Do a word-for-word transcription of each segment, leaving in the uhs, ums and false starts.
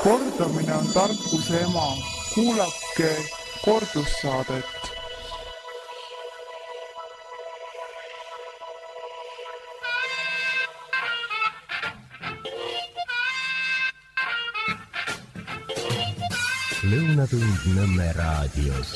Kordamine on tarkuse ema. Kuulake kordussaadet. Lõunatund Nõmme raadios.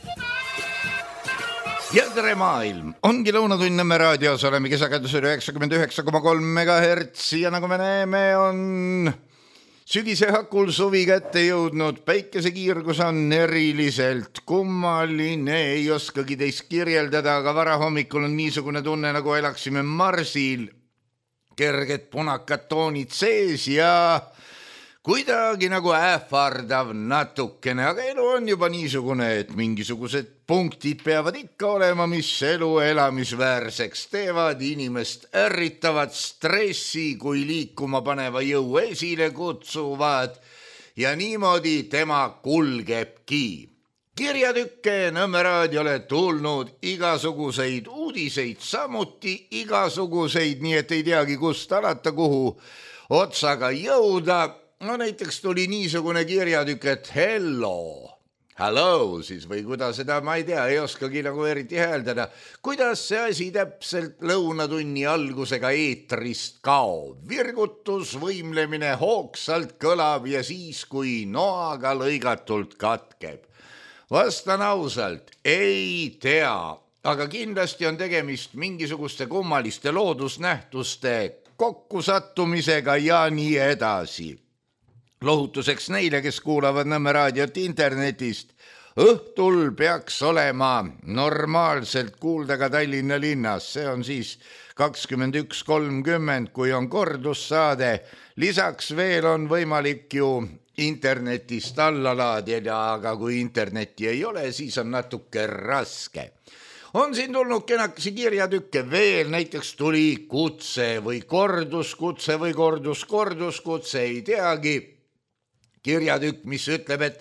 Ja tere maailm! Ongi Lõunatund Nõmme raadios, oleme kesakandusel üheksakümmend üheksa koma kolm megahertsi ja nagu me näeme, on sügise hakul suvi kätte jõudnud. Päikesekiirgus on eriliselt kummaline, ei oskagi teist kirjeldada, aga varahommikul on niisugune tunne, nagu elaksime Marsil. Kerged punakad toonid sees ja kuidagi nagu ähvardav natukene, aga elu on juba niisugune, et mingisugused punktid peavad ikka olema, mis elu elamisväärseks teevad, inimest ärritavad, stressi kui liikuma paneva jõu esile kutsuvad ja niimoodi tema kulgebki. Kirjatükke Nõmme raadiole tulnud igasuguseid uudiseid, samuti igasuguseid, nii et ei teagi kust alata, kuhu otsaga jõuda. No näiteks tuli niisugune kirjatükk, et hello, hello siis või kuidas seda, ma ei tea, ei oskagi nagu eriti hääldada. Kuidas see asi täpselt lõunatunni algusega eetrist kaob? Virgutus, võimlemine hoogsalt kõlab ja siis, kui noaga lõigatult katkeb. Vastan ausalt, ei tea, aga kindlasti on tegemist mingisuguste kummaliste loodusnähtuste kokkusattumisega ja nii edasi. Lohutuseks neile, kes kuulavad Nõmme raadiot internetist, õhtul peaks olema normaalselt kuulda ka Tallinna linnas. See on siis kakskümmend üks kolmkümmend, kui on kordussaade. Lisaks veel on võimalik ju internetist alla laadida, aga kui internetti ei ole, siis on natuke raske. On siin tulnud kenakesi kirjatükke veel, näiteks tuli kutse või korduskutse või kordus-korduskutse, ei teagi. Kirjatükk, mis ütleb, et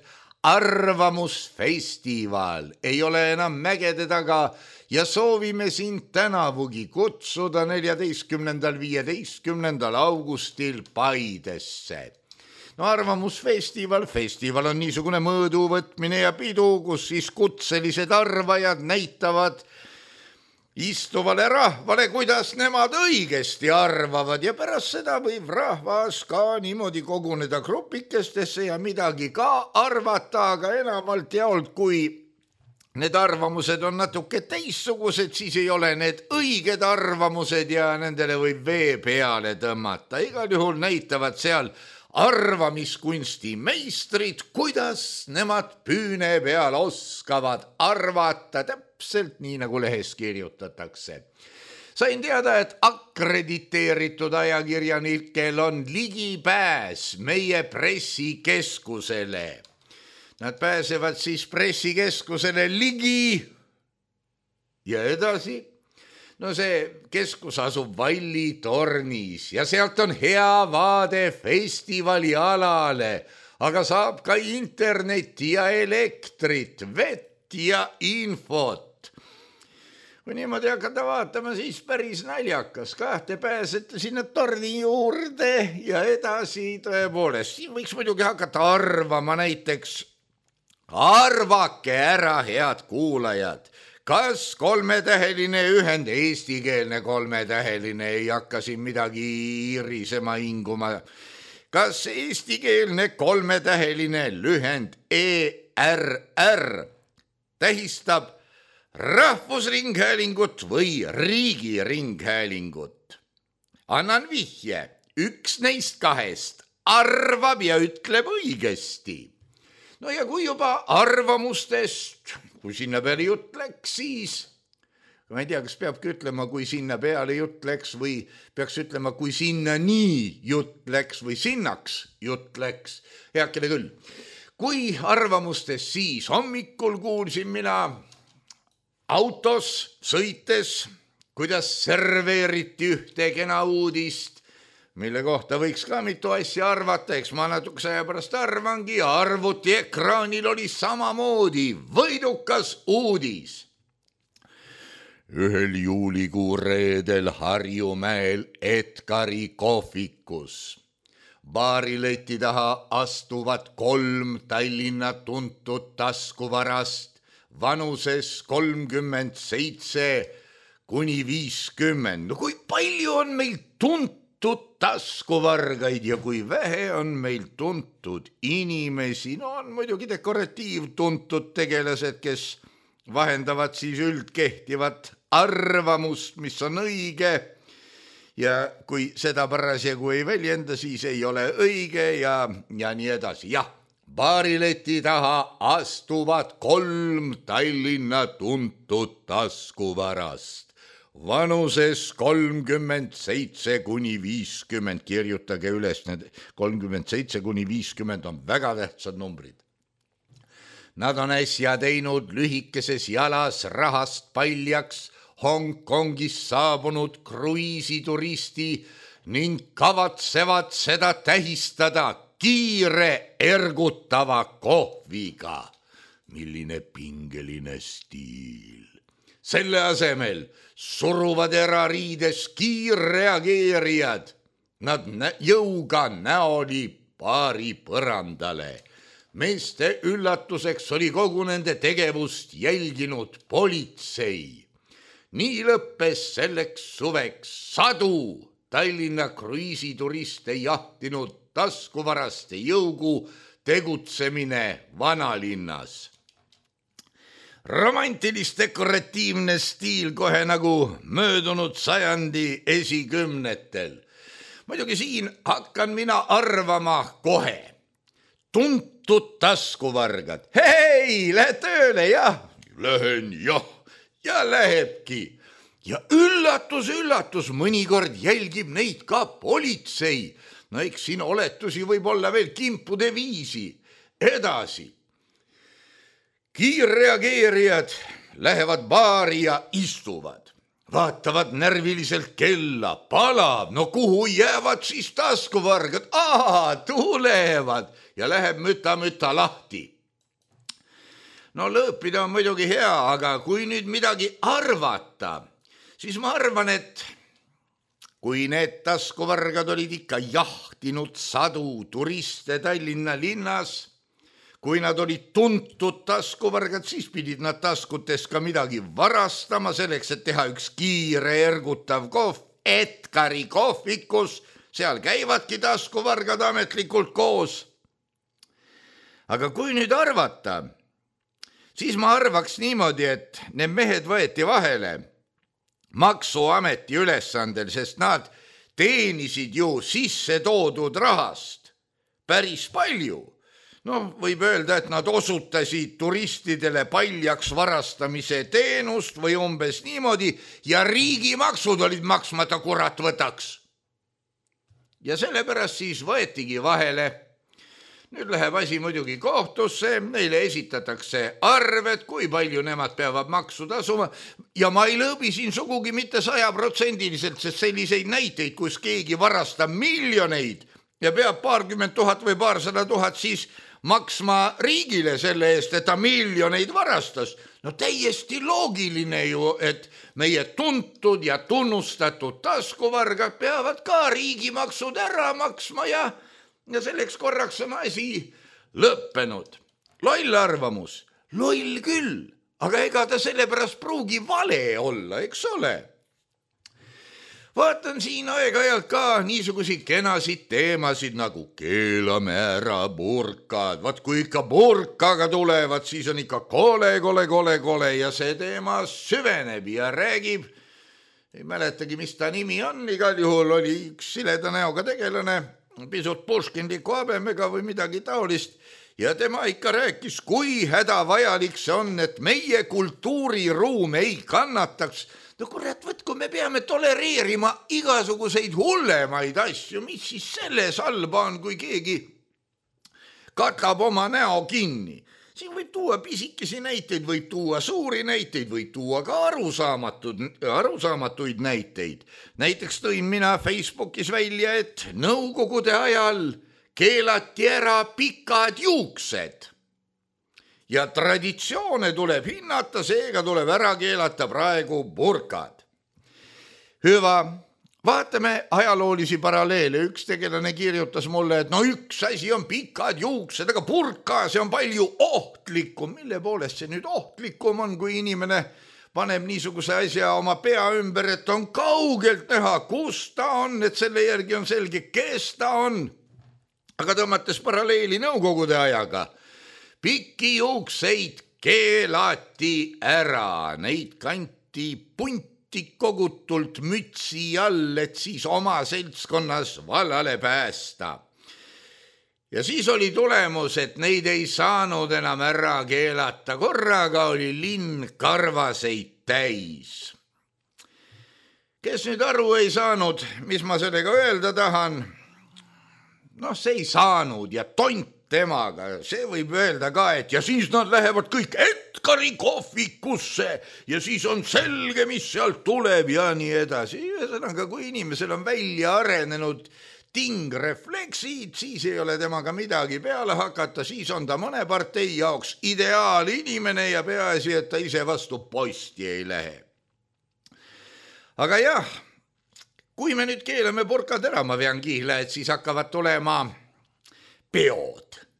arvamusfestival ei ole enam mägede taga ja soovime sind tänavugi kutsuda neljateistkümnendal viieteistkümnendal augustil Paidesse. No arvamusfestival, festival on niisugune mõõdu võtmine ja pidu, kus siis kutselised arvajad näitavad istuvale rahvale, kuidas nemad õigesti arvavad ja pärast seda võib rahvas ka niimoodi koguneda grupikestesse ja midagi ka arvata, aga enamalt jaolt, kui need arvamused on natuke teissugused, siis ei ole need õiged arvamused ja nendele võib vee peale tõmmata. Igal juhul näitavad seal arvamiskunsti meistrid, kuidas nemad püüne peal oskavad arvata täpselt nii, nagu lehes kirjutatakse. Sain teada, et akkrediteeritud ajakirjanikel on ligipääs meie pressikeskusele. Nad pääsevad siis pressikeskusele ligi ja edasi. No see keskus asub Valli tornis ja sealt on hea vaade festivali alale, aga saab ka internetti ja elektrit, vett ja infot. Kui niimoodi hakata vaatama, siis päris naljakas. Kahte pääsete sinna torni juurde ja edasi tõepoolest. Siin võiks muidugi hakata arvama näiteks, arvake ära, head kuulajad. Kas kolmetäheline ühend, eestikeelne kolmetäheline, ei hakka siin midagi irisema hinguma. Kas eestikeelne kolmetäheline lühend E R R tähistab rahvusringhäälingut või riigiringhäälingut? Annan vihje, üks neist kahest arvab ja ütleb õigesti. No ja kui juba arvamustest, kui sinna peale jutt läks, siis ma ei tea, kas peabki ütlema, kui sinna peale jutt läks või peaks ütlema, kui sinna nii jutt läks või sinnaks jutt läks. Heakene küll. Kui arvamustes siis hommikul kuulsin mina autos sõites, kuidas serveeriti ühte kena uudist, mille kohta võiks ka mitu asja arvata, eks ma natukese aja pärast arvangi ja arvuti ekraanil oli samamoodi võidukas uudis. Ühel juulikuu reedel Harjumäel Edgari kohvikus baarileti taha astuvad kolm Tallinna tuntud taskuvarast vanuses kolmkümmend seitse kuni viiskümmend. No kui palju on meil tuntud taskuvargaid ja kui vähe on meil tuntud inimesi. No on muidugi dekoratiivtuntud tegelased, kes vahendavad siis üldkehtivat arvamust, mis on õige. Ja kui seda parasjagu ei väljenda, siis ei ole õige ja, ja nii edasi. Jah, baarileti taha astuvad kolm Tallinna tuntud taskuvarast vanuses kolmkümmend seitse kuni viiskümmend. Kirjutage üles, need kolmkümmend seitse kuni viiskümmend on väga tähtsad numbrid. Nad on äsja teinud lühikeses jalas rahast paljaks Hongkongist saabunud kruiisituristi ning kavatsevad seda tähistada kiire ergutava kohviga. Milline pingeline stiil. Selle asemel suruvad erariides kiirreageerijad. Nad nä- jõuga näoli paari põrandale. Meeste üllatuseks oli kogu nende tegevust jälginud politsei. Nii lõppes selleks suveks sadu Tallinna kruiisituriste jahtinud taskuvaraste jõugu tegutsemine vanalinnas. Romantilis-dekoratiivne stiil kohe nagu möödunud sajandi esikümnetel. Muidugi siin hakkan mina arvama kohe. Tuntud taskuvargad. Hei, lähed tööle, jah? Lähen, jah. Ja lähebki. Ja üllatus, üllatus, mõnikord jälgib neid ka politsei. No eks siin oletusi võib olla veel kimpude viisi. Edasi. Kiirreageerijad lähevad baari ja istuvad. Vaatavad närviliselt kella, palab. No kuhu jäävad siis taskuvargad? Aha, tulevad ja läheb müta-müta lahti. No lõõpida on muidugi hea, aga kui nüüd midagi arvata, siis ma arvan, et kui need taskuvargad olid ikka jahtinud sadu turiste Tallinna linnas, kui nad olid tuntud taskuvargad, siis pidid nad taskutes ka midagi varastama selleks, et teha üks kiire ergutav kohv Edgari kohvikus. Seal käivadki taskuvargad ametlikult koos. Aga kui nüüd arvata, siis ma arvaks niimoodi, et need mehed võeti vahele maksuameti ülesandel, sest nad teenisid ju sisse toodud rahast päris palju. No võib öelda, et nad osutasid turistidele paljaks varastamise teenust või umbes niimoodi ja riigimaksud olid maksmata, kurat võtaks. Ja sellepärast siis võetigi vahele. Nüüd läheb asi muidugi kohtusse, neile esitatakse arved, kui palju nemad peavad maksu tasuma ja ma ei lõõbi siin sugugi mitte sajaprotsendiliselt, sest selliseid näiteid, kus keegi varastab miljoneid ja peab paarkümmend tuhat või paarsada tuhat siis maksma riigile selle eest, et ta miljoneid varastas. No täiesti loogiline ju, et meie tuntud ja tunnustatud taskuvargad peavad ka riigimaksud ära maksma ja Ja selleks korraks on asi lõppenud. Loll arvamus, loll küll, aga ega ta sellepärast pruugi vale olla, eks ole. Vaatan siin aeg-ajalt ka niisuguseid kenasid teemasid nagu keelame ära burkad. Vaat kui ikka burkaga tulevad, siis on ikka kole, kole, kole, kole ja see teema süveneb ja räägib. Ei mäletagi, mis ta nimi on, igal juhul oli üks sileda näoga tegelane, pisut puškinliku habemega või midagi taolist ja tema ikka rääkis, kui hädavajalik see on, et meie kultuuriruum ei kannataks. No kurat, võt, kui me peame tolereerima igasuguseid hullemaid asju, mis siis selles halba on, kui keegi katab oma näo kinni. Siin võib tuua pisikesi näiteid, võib tuua suuri näiteid, võib tuua ka arusaamatud, arusaamatuid näiteid. Näiteks tõin mina Facebookis välja, et nõukogude ajal keelati ära pikad juuksed. Ja traditsioone tuleb hinnata, seega tuleb ära keelata praegu burkad. Hüva, vaatame ajaloolisi paralleele. Üks tegelane kirjutas mulle, et no üks asi on pikad juuksed, aga purka, see on palju ohtlikum. Mille poolest see nüüd ohtlikum on, kui inimene paneb niisuguse asja oma pea ümber, et on kaugelt näha, kus ta on, et selle järgi on selge, kes ta on. Aga tõmmates paralleeli nõukogude ajaga, pikki juukseid keelati ära, neid kanti punti kogutult mütsi all, et siis oma seltskonnas vallale päästa. Ja siis oli tulemus, et neid ei saanud enam ära keelata. Korraga oli linn karvaseid täis. Kes nüüd aru ei saanud, mis ma sellega öelda tahan? Noh, see ei saanud ja tont temaga. See võib öelda ka, et ja siis nad lähevad kõik Edgari kohvikusse ja siis on selge, mis sealt tuleb ja nii edasi. Ühesõnaga, kui inimesel on välja arenenud tingrefleksid, siis ei ole temaga midagi peale hakata, siis on ta mõne partei jaoks ideaalinimene ja peaasi, et ta ise vastu posti ei lähe. Aga jah, kui me nüüd keelame purkad ära, ma vean kihla, et siis hakkavad tulema peod.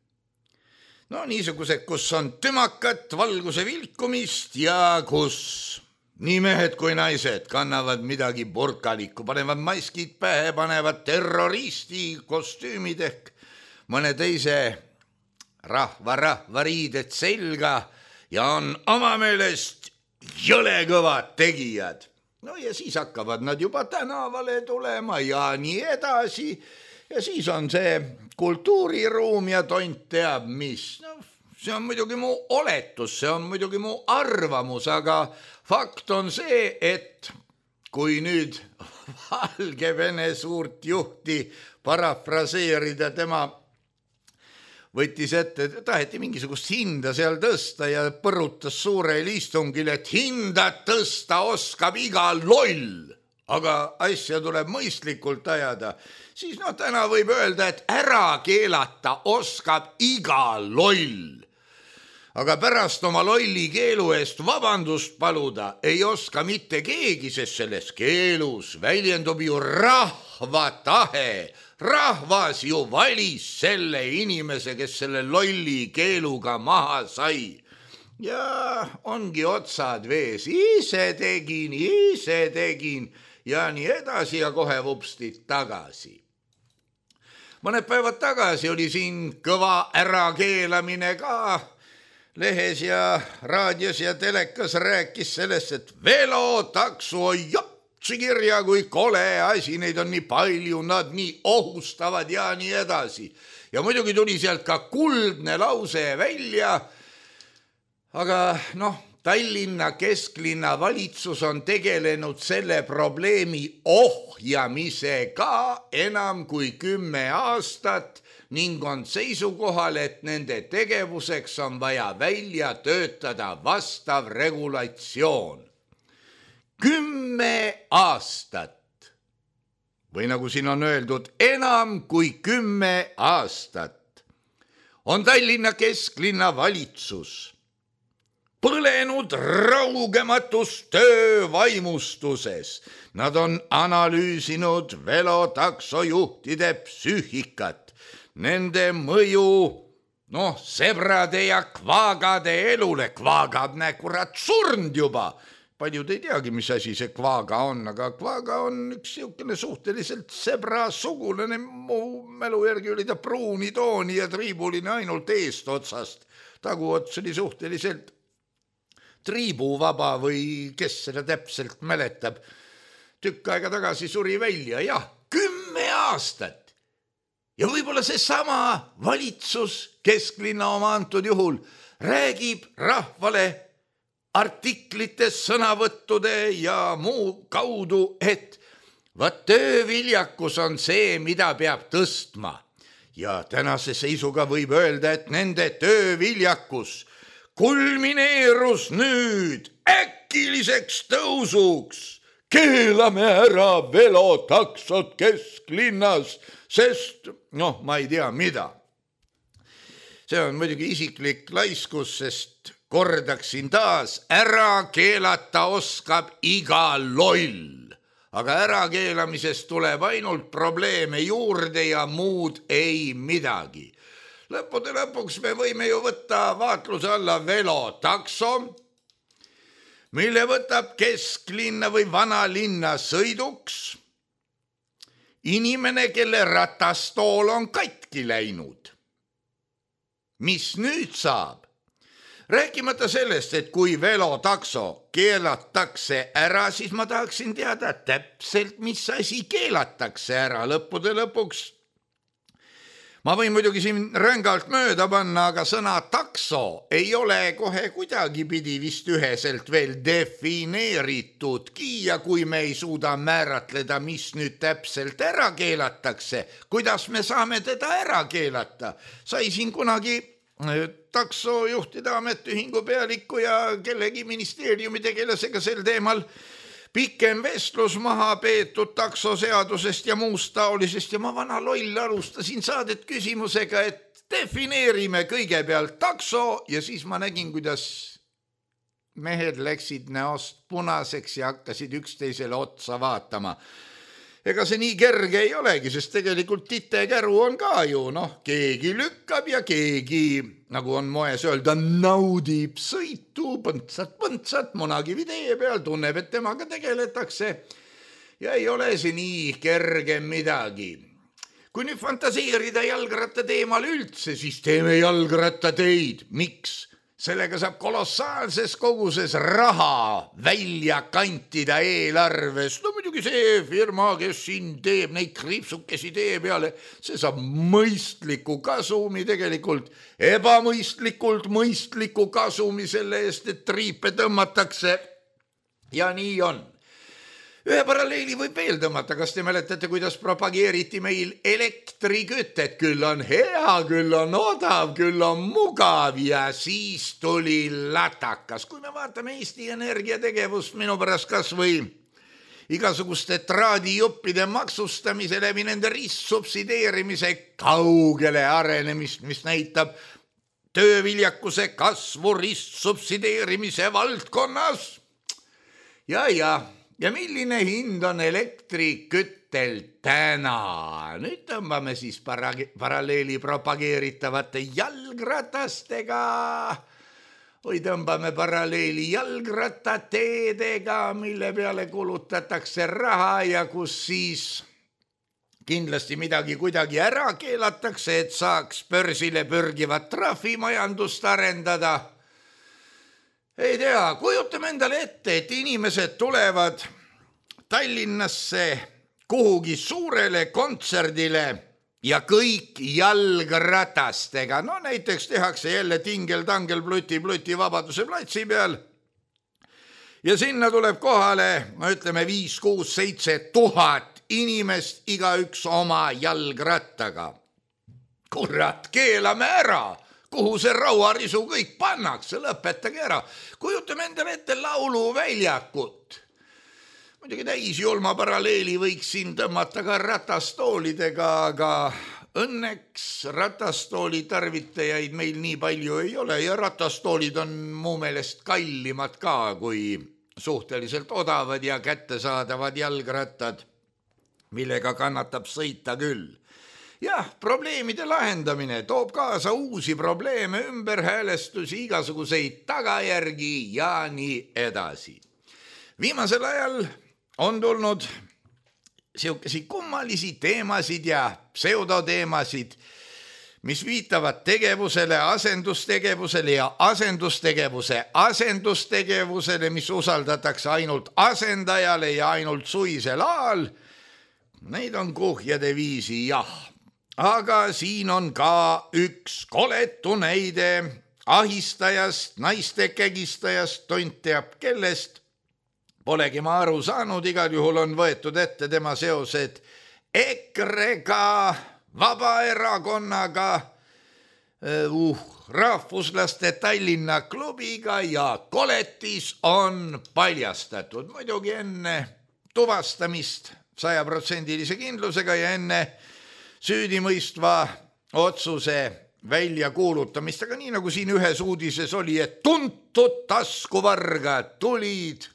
No niisugused, kus on tümakat, valguse vilkumist ja kus nii mehed kui naised kannavad midagi purkalikku, panevad maskid pähe, panevad terroristi kostüümid ehk mõne teise rahva rahvariided selga ja on oma meelest jõle kõvad tegijad. No ja siis hakkavad nad juba tänavale tulema ja nii edasi. Ja siis on see kultuuriruum ja tont teab mis. No, see on muidugi mu oletus, see on muidugi mu arvamus, aga fakt on see, et kui nüüd Valgevene suurt juhti parafraseerida, tema võttis ette, taheti mingisugust hinda seal tõsta ja põrutas suurel istungil, et hinda tõsta oskab iga loll. Aga asja tuleb mõistlikult ajada, siis no täna võib öelda, et ära keelata oskab iga loll. Aga pärast oma lolli keelu eest vabandust paluda ei oska mitte keegi, sest selles keelus väljendub ju rahva tahe. Rahvas ju valis selle inimese, kes selle lolli keeluga maha sai. Ja ongi otsad vees, ise tegin, ise tegin. Ja nii edasi ja kohe vupstid tagasi. Mõned päevad tagasi oli siin kõva ärakeelamine ka. Lehes ja raadios ja telekas rääkis sellest, et velotaksu on jopsi kirja, kui kole asi, neid on nii palju, nad nii ohustavad ja nii edasi. Ja muidugi tuli sealt ka kuldne lause välja, aga noh, Tallinna kesklinna valitsus on tegelenud selle probleemi ohjamisega enam kui kümme aastat ning on seisukohal, et nende tegevuseks on vaja välja töötada vastav regulatsioon. Kümme aastat. Või nagu siin on öeldud, enam kui kümme aastat on Tallinna kesklinna valitsus põlenud raugematus töövaimustuses. Nad on analüüsinud velotaksojuhtide psüühikat, nende mõju, noh, sebrade ja kvaagade elule. Kvaagad näe kurat surnud juba. Paljud ei teagi, mis asi see kvaaga on, aga kvaaga on üks siukene suhteliselt sebra sugulane. Mu mälu järgi oli ta pruuni tooni ja triibuline ainult eest otsast. Taguots oli suhteliselt triibuvaba või kes seda täpselt mäletab. Tükk aega tagasi suri välja, jah, kümme aastat. Ja võib-olla see sama valitsus, kesklinna oma antud juhul, räägib rahvale artiklites, sõnavõttude ja muu kaudu, et vaat tööviljakus on see, mida peab tõstma. Ja tänase seisuga võib öelda, et nende tööviljakus kulmineerus nüüd äkiliseks tõusuks. Keelame ära velotaksod kesklinnas, sest noh, ma ei tea mida. See on muidugi isiklik laiskus, sest kordaksin taas, ära keelata oskab iga loll. aga ärakeelamisest tuleb ainult probleeme juurde ja muud ei midagi. Lõppude lõpuks me võime ju võtta vaatluse alla velotakso, mille võtab kesklinna või vanalinna sõiduks inimene, kelle ratastool on katki läinud. Mis nüüd saab? Rääkimata sellest, et kui velotakso keelatakse ära, siis ma tahaksin teada täpselt, mis asi keelatakse ära lõppude lõpuks. Ma võin muidugi siin rängalt mööda panna, aga sõna takso ei ole kohe kuidagi pidi vist üheselt veel defineeritudki ja kui me ei suuda määratleda, mis nüüd täpselt ära keelatakse, kuidas me saame teda ära keelata. Sai siin kunagi taksojuhtide ametiühingu pealiku ja kellegi ministeeriumi tegelasega sel teemal pikem vestlus maha peetud taksoseadusest ja muust taolisest ja ma vana loll alustasin saadet küsimusega, et defineerime kõigepealt takso ja siis ma nägin, kuidas mehed läksid näost punaseks ja hakkasid üksteisele otsa vaatama. Ega see nii kerge ei olegi, sest tegelikult titekäru on ka ju, noh, keegi lükkab ja keegi, nagu on moes öelda, naudib sõitu, põntsat-põntsat Munakivi tee peal, tunneb, et temaga tegeletakse ja ei ole see nii kerge midagi. Kui nüüd fantaseerida jalgratta teemal üldse, siis teeme jalgrattateid. Miks? Sellega saab kolossaalses koguses raha välja kantida eelarvest. No muidugi see firma, kes siin teeb neid kriipsukesi tee peale, see saab mõistliku kasumi tegelikult, ebamõistlikult mõistliku kasumi selle eest, et triipe tõmmatakse. Ja nii on. Ühe paralleeli võib veel tõmmata, kas te mäletate, kuidas propageeriti meil elektrikütet, küll on hea, küll on odav, küll on mugav ja siis tuli latakas. Kui me vaatame Eesti Energia tegevust minu pärast kas või igasuguste traadijuppide maksustamise läbi nende ristsubsideerimise kaugele arenemist, mis näitab tööviljakuse kasvu ristsubsideerimise valdkonnas. Ja, ja. Ja milline hind on elektriküttel täna? Nüüd tõmbame siis para- paralleeli propageeritavate jalgratastega või tõmbame paralleeli jalgrattateedega, mille peale kulutatakse raha ja kus siis kindlasti midagi kuidagi ära keelatakse, et saaks börsile pürgivat trahvimajandust arendada. Ei tea, kujutame endale ette, et inimesed tulevad Tallinnasse kuhugi suurele kontserdile ja kõik jalgratastega. No näiteks tehakse jälle tingel-tangel pluti-pluti Vabaduse platsi peal. Ja sinna tuleb kohale, ma ütleme, viis, kuus, seitse tuhat inimest, iga üks oma jalgrattaga. Kurat, keelame ära! Kuhu see rauarisu kõik pannakse, lõpetage ära. Kujutame endale ette lauluväljakut. Muidugi täis julma paralleeli võiks siin tõmmata ka ratastoolidega, aga õnneks ratastooli tarvitajaid meil nii palju ei ole ja ratastoolid on mu meelest kallimad ka kui suhteliselt odavad ja kättesaadavad jalgrattad, millega kannatab sõita küll. Jah, probleemide lahendamine toob kaasa uusi probleeme, ümberhäälestusi, igasuguseid tagajärgi ja nii edasi. Viimasel ajal on tulnud siukesi kummalisi teemasid ja pseudoteemasid, mis viitavad tegevusele, asendustegevusele ja asendustegevuse asendustegevusele, mis usaldatakse ainult asendajale ja ainult suisel ajal. Neid on kuhjade viisi, jah. Aga siin on ka üks koletu näide ahistajast, naiste kägistajast, tont teab kellest. Polegi ma aru saanud, igal juhul on võetud ette tema seosed EKRE-ga, Vabaerakonnaga, uh, rahvuslaste Tallinna klubiga ja koletis on paljastatud. Muidugi enne tuvastamist sajaprotsendilise kindlusega ja enne süüdimõistva otsuse välja kuulutamist, aga nii nagu siin ühes uudises oli, et tuntud taskuvargad tulid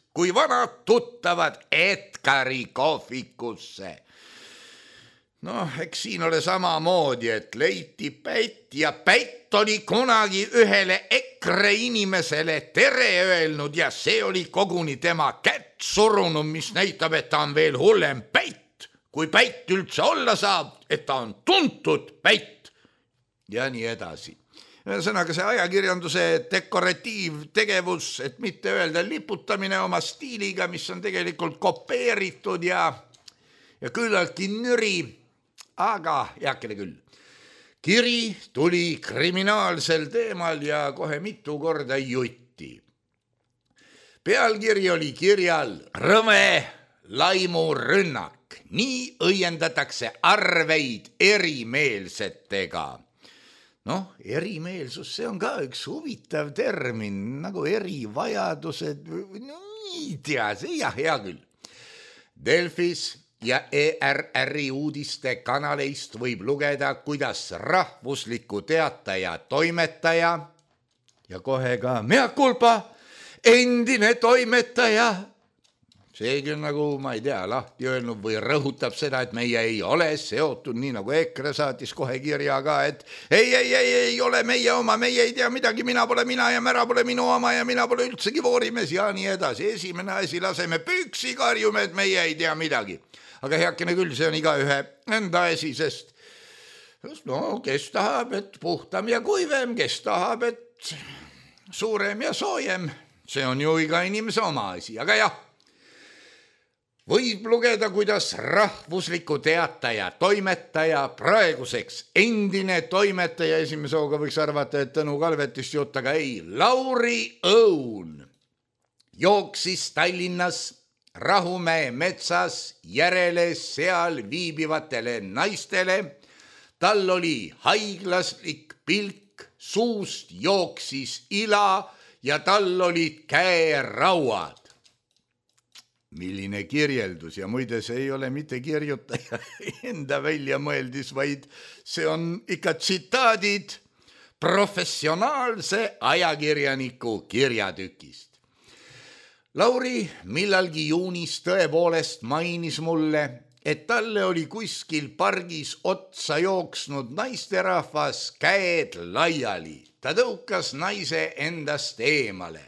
kui vanad tuttavad Edgari kohvikusse. Noh, eks siin ole samamoodi, et leiti Pätt ja Pätt oli kunagi ühele EKRE inimesele tere öelnud ja see oli koguni tema kätt surunud, mis näitab, et ta on veel hullem Pätt, kui Pätt üldse olla saab, et ta on tuntud Pätt ja nii edasi. Ühesõnaga see ajakirjanduse dekoratiivtegevus, et mitte öelda liputamine oma stiiliga, mis on tegelikult kopeeritud ja, ja küllaltki nüri, aga heakene küll. Kiri tuli kriminaalsel teemal ja kohe mitu korda jutti. Pealkiri oli kirjal Rõve laimurünnak. Nii õiendatakse arveid erimeelsetega. Noh, erimeelsus, see on ka üks huvitav termin, nagu erivajadused, no ei tea, see jah, hea küll. Delfis ja E R R-i uudiste kanaleist võib lugeda, kuidas rahvusliku teataja toimetaja ja kohe ka mea culpa, endine toimetaja, seegi on nagu, ma ei tea, lahti öelnud või rõhutab seda, et meie ei ole seotud, nii nagu EKRE saatis kohe kirja ka, et ei, ei, ei, ei ole meie oma, meie ei tea midagi, mina pole mina ja Mära pole minu oma ja mina pole üldsegi voorimees ja nii edasi. Esimene asi, laseme püksi, karjume, et meie ei tea midagi. Aga heakene küll, see on iga ühe enda asi, sest no, kes tahab, et puhtam ja kuivem, kes tahab, et suurem ja soojem, see on ju iga inimese oma asi, aga jah, võib lugeda, kuidas rahvusliku teataja toimetaja, praeguseks endine toimetaja, esimese hooga võiks arvata, et Tõnu Kalvetist jutt, aga ei, Lauri Õun jooksis Tallinnas Rahumäe metsas järele seal viibivatele naistele. Tal oli haiglaslik pilk, suust jooksis ila ja tal olid käerauad. Milline kirjeldus ja muide see ei ole mitte kirjutaja enda välja mõeldis, vaid see on ikka tsitaadid professionaalse ajakirjaniku kirjatükist. Lauri millalgi juunis tõepoolest mainis mulle, et talle oli kuskil pargis otsa jooksnud naisterahvas käed laiali. Ta tõukas naise endast eemale.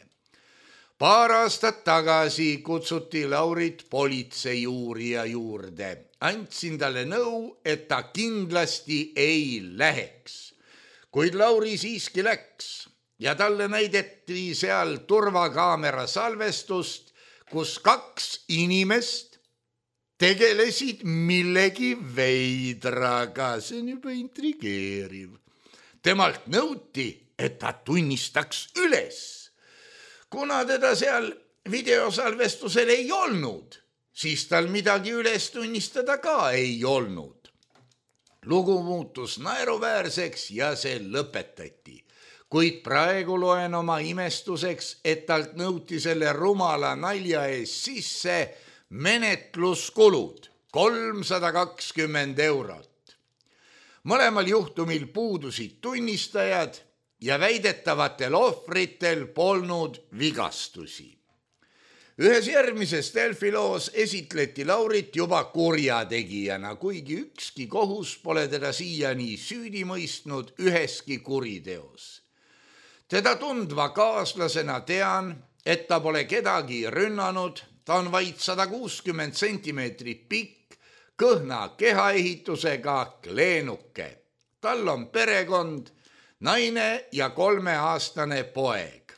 Paar aastat tagasi kutsuti Laurit politseiuurija juurde. Andsin talle nõu, et ta kindlasti ei läheks. Kuid Lauri siiski läks. Ja talle näideti seal turvakaamera salvestust, kus kaks inimest tegelesid millegi veidraga. See on juba intrigeeriv. Temalt nõuti, et ta tunnistaks üles. Kuna teda seal videosalvestusel ei olnud, siis tal midagi üles tunnistada ka ei olnud. Lugu muutus naeruväärseks ja see lõpetati. Kuid praegu loen oma imestuseks, et talt nõuti selle rumala nalja ees sisse menetluskulud kolmsada kakskümmend eurot. Mõlemal juhtumil puudusid tunnistajad ja väidetavatel ohvritel polnud vigastusi. Ühes järgmises Delfi loos esitleti Laurit juba kurjategijana, kuigi ükski kohus pole teda siiani süüdi mõistnud üheski kuriteos. Teda tundva kaaslasena tean, et ta pole kedagi rünnanud, ta on vaid sada kuuskümmend sentimeetrit pikk, kõhna kehaehitusega kleenuke. Tal on perekond, naine ja kolmeaastane poeg.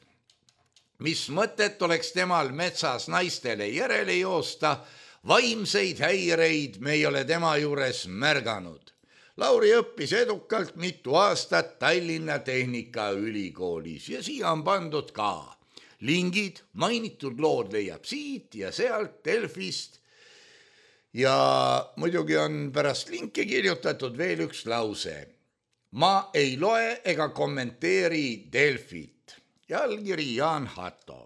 Mis mõtet oleks temal metsas naistele järele joosta, vaimseid häireid me ei ole tema juures märganud. Lauri õppis edukalt mitu aastat Tallinna Tehnikaülikoolis ja siia on pandud ka lingid, mainitud lood leiab siit ja sealt Delfist ja muidugi on pärast linke kirjutatud veel üks lause. Ma ei loe ega kommenteeri Delfit. Jalgiri Jaan Hatto.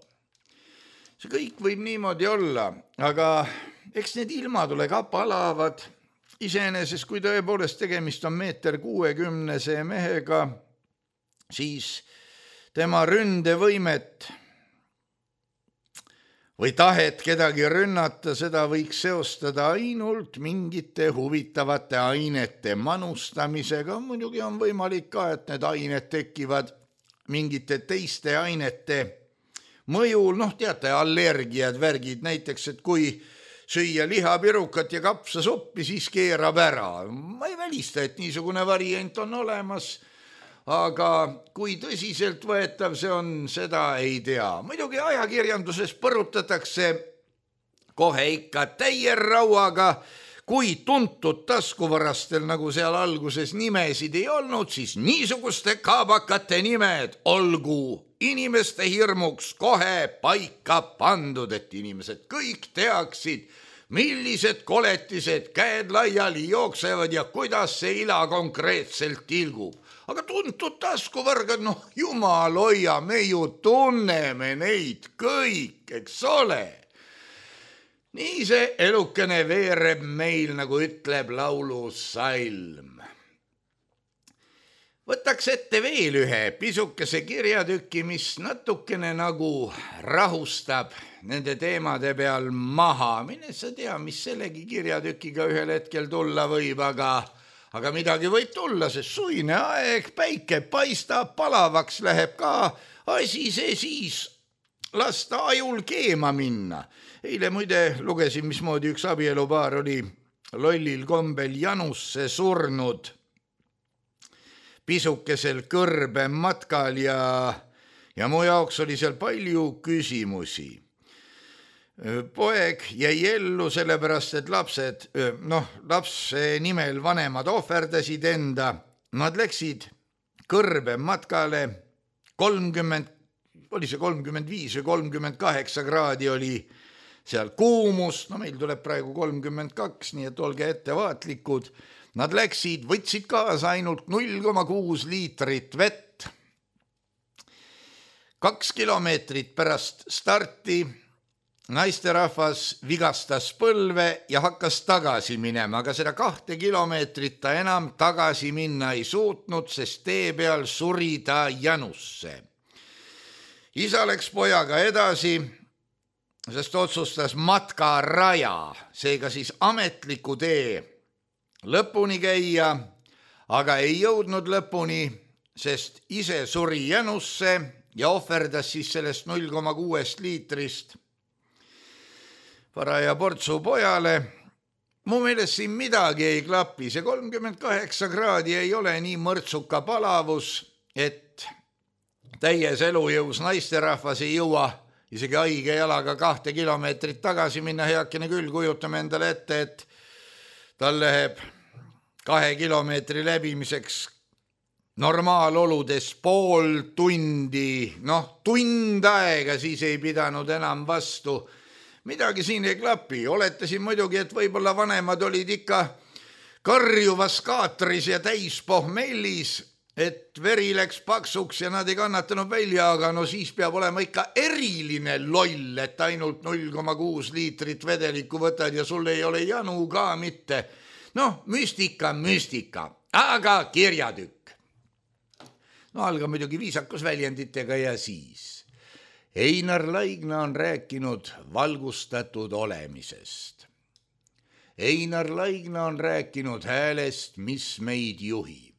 See kõik võib niimoodi olla, aga eks need ilmad ole ka palavad. Iseenesest, kui tõepoolest tegemist on meeter kuuekümnese mehega, siis tema ründevõimet või tahet kedagi rünnata, seda võiks seostada ainult mingite huvitavate ainete manustamisega. Muidugi on võimalik ka, et need ained tekivad mingite teiste ainete mõjul, noh teate, allergiad, värgid, näiteks, et kui süüa lihapirukat ja kapsasuppi, siis keerab ära. Ma ei välista, et niisugune variant on olemas, aga kui tõsiselt võetav see on, seda ei tea. Muidugi ajakirjanduses põrutatakse kohe ikka täierrauaga, kui tuntud taskuvarastel, nagu seal alguses nimesid ei olnud, siis niisuguste kaabakate nimed olgu inimeste hirmuks kohe paika pandud, et inimesed kõik teaksid, millised koletised käed laiali jooksevad ja kuidas see ila konkreetselt tilgub. Aga tuntud taskuvargad, noh jumal hoia, me ju tunneme neid kõik, eks ole. Nii see elukene veereb meil, nagu ütleb laulusalm. Võtaks ette veel ühe pisukese kirjatüki, mis natukene nagu rahustab nende teemade peal maha. Mine sa tea, mis sellegi kirjatükiga ühel hetkel tulla võib, aga, aga midagi võib tulla, sest suine aeg, päike paistab, palavaks läheb ka asi see siis lasta ajul keema minna. Eile muide lugesin, mismoodi üks abielupaar oli lollil kombel janusse surnud pisukesel kõrbe matkal ja, ja mu jaoks oli seal palju küsimusi. Poeg jäi ellu sellepärast, et lapsed, noh, lapse nimel vanemad ohverdasid enda. Nad läksid kõrbe matkale, kolmkümmend, oli see kolmkümmend viis või kolmkümmend kaheksa kraadi oli seal kuumust, no meil tuleb praegu kolmkümmend kaks, nii et olge ettevaatlikud. Nad läksid, võtsid kaasa ainult null koma kuus liitrit vett. Kaks kilomeetrit pärast starti naisterahvas vigastas põlve ja hakkas tagasi minema, aga seda kahte kilomeetrit ta enam tagasi minna ei suutnud, sest tee peal suri ta janusse. Isa läks pojaga edasi, sest otsustas matkaraja, seega siis ametliku tee lõpuni käia, aga ei jõudnud lõpuni, sest ise suri janusse ja ohverdas siis sellest null koma kuus liitrist paraja portsu pojale. Mu meelest siin midagi ei klapi, see kolmkümmend kaheksa kraadi ei ole nii mõrtsuka palavus, et täies elujõus naisterahvas ei jõua isegi haige jalaga kahte kilomeetrit tagasi minna. Heakene küll, kujutame endale ette, et tal läheb kahe kilomeetri läbimiseks normaaloludes pool tundi, noh tund aega, siis ei pidanud enam vastu. Midagi siin ei klapi. Oletasin muidugi, et võib-olla vanemad olid ikka karjuvas kaatris ja täis pohmellis, et veri läks paksuks ja nad ei kannatanud välja, aga no siis peab olema ikka eriline loll, et ainult null koma kuus liitrit vedelikku võtad ja sul ei ole janu ka mitte. Noh, müstika, müstika, aga kirjatükk. No alga muidugi viisakusväljenditega ja siis. Einar Laigna on rääkinud valgustatud olemisest. Einar Laigna on rääkinud häälest, mis meid juhib.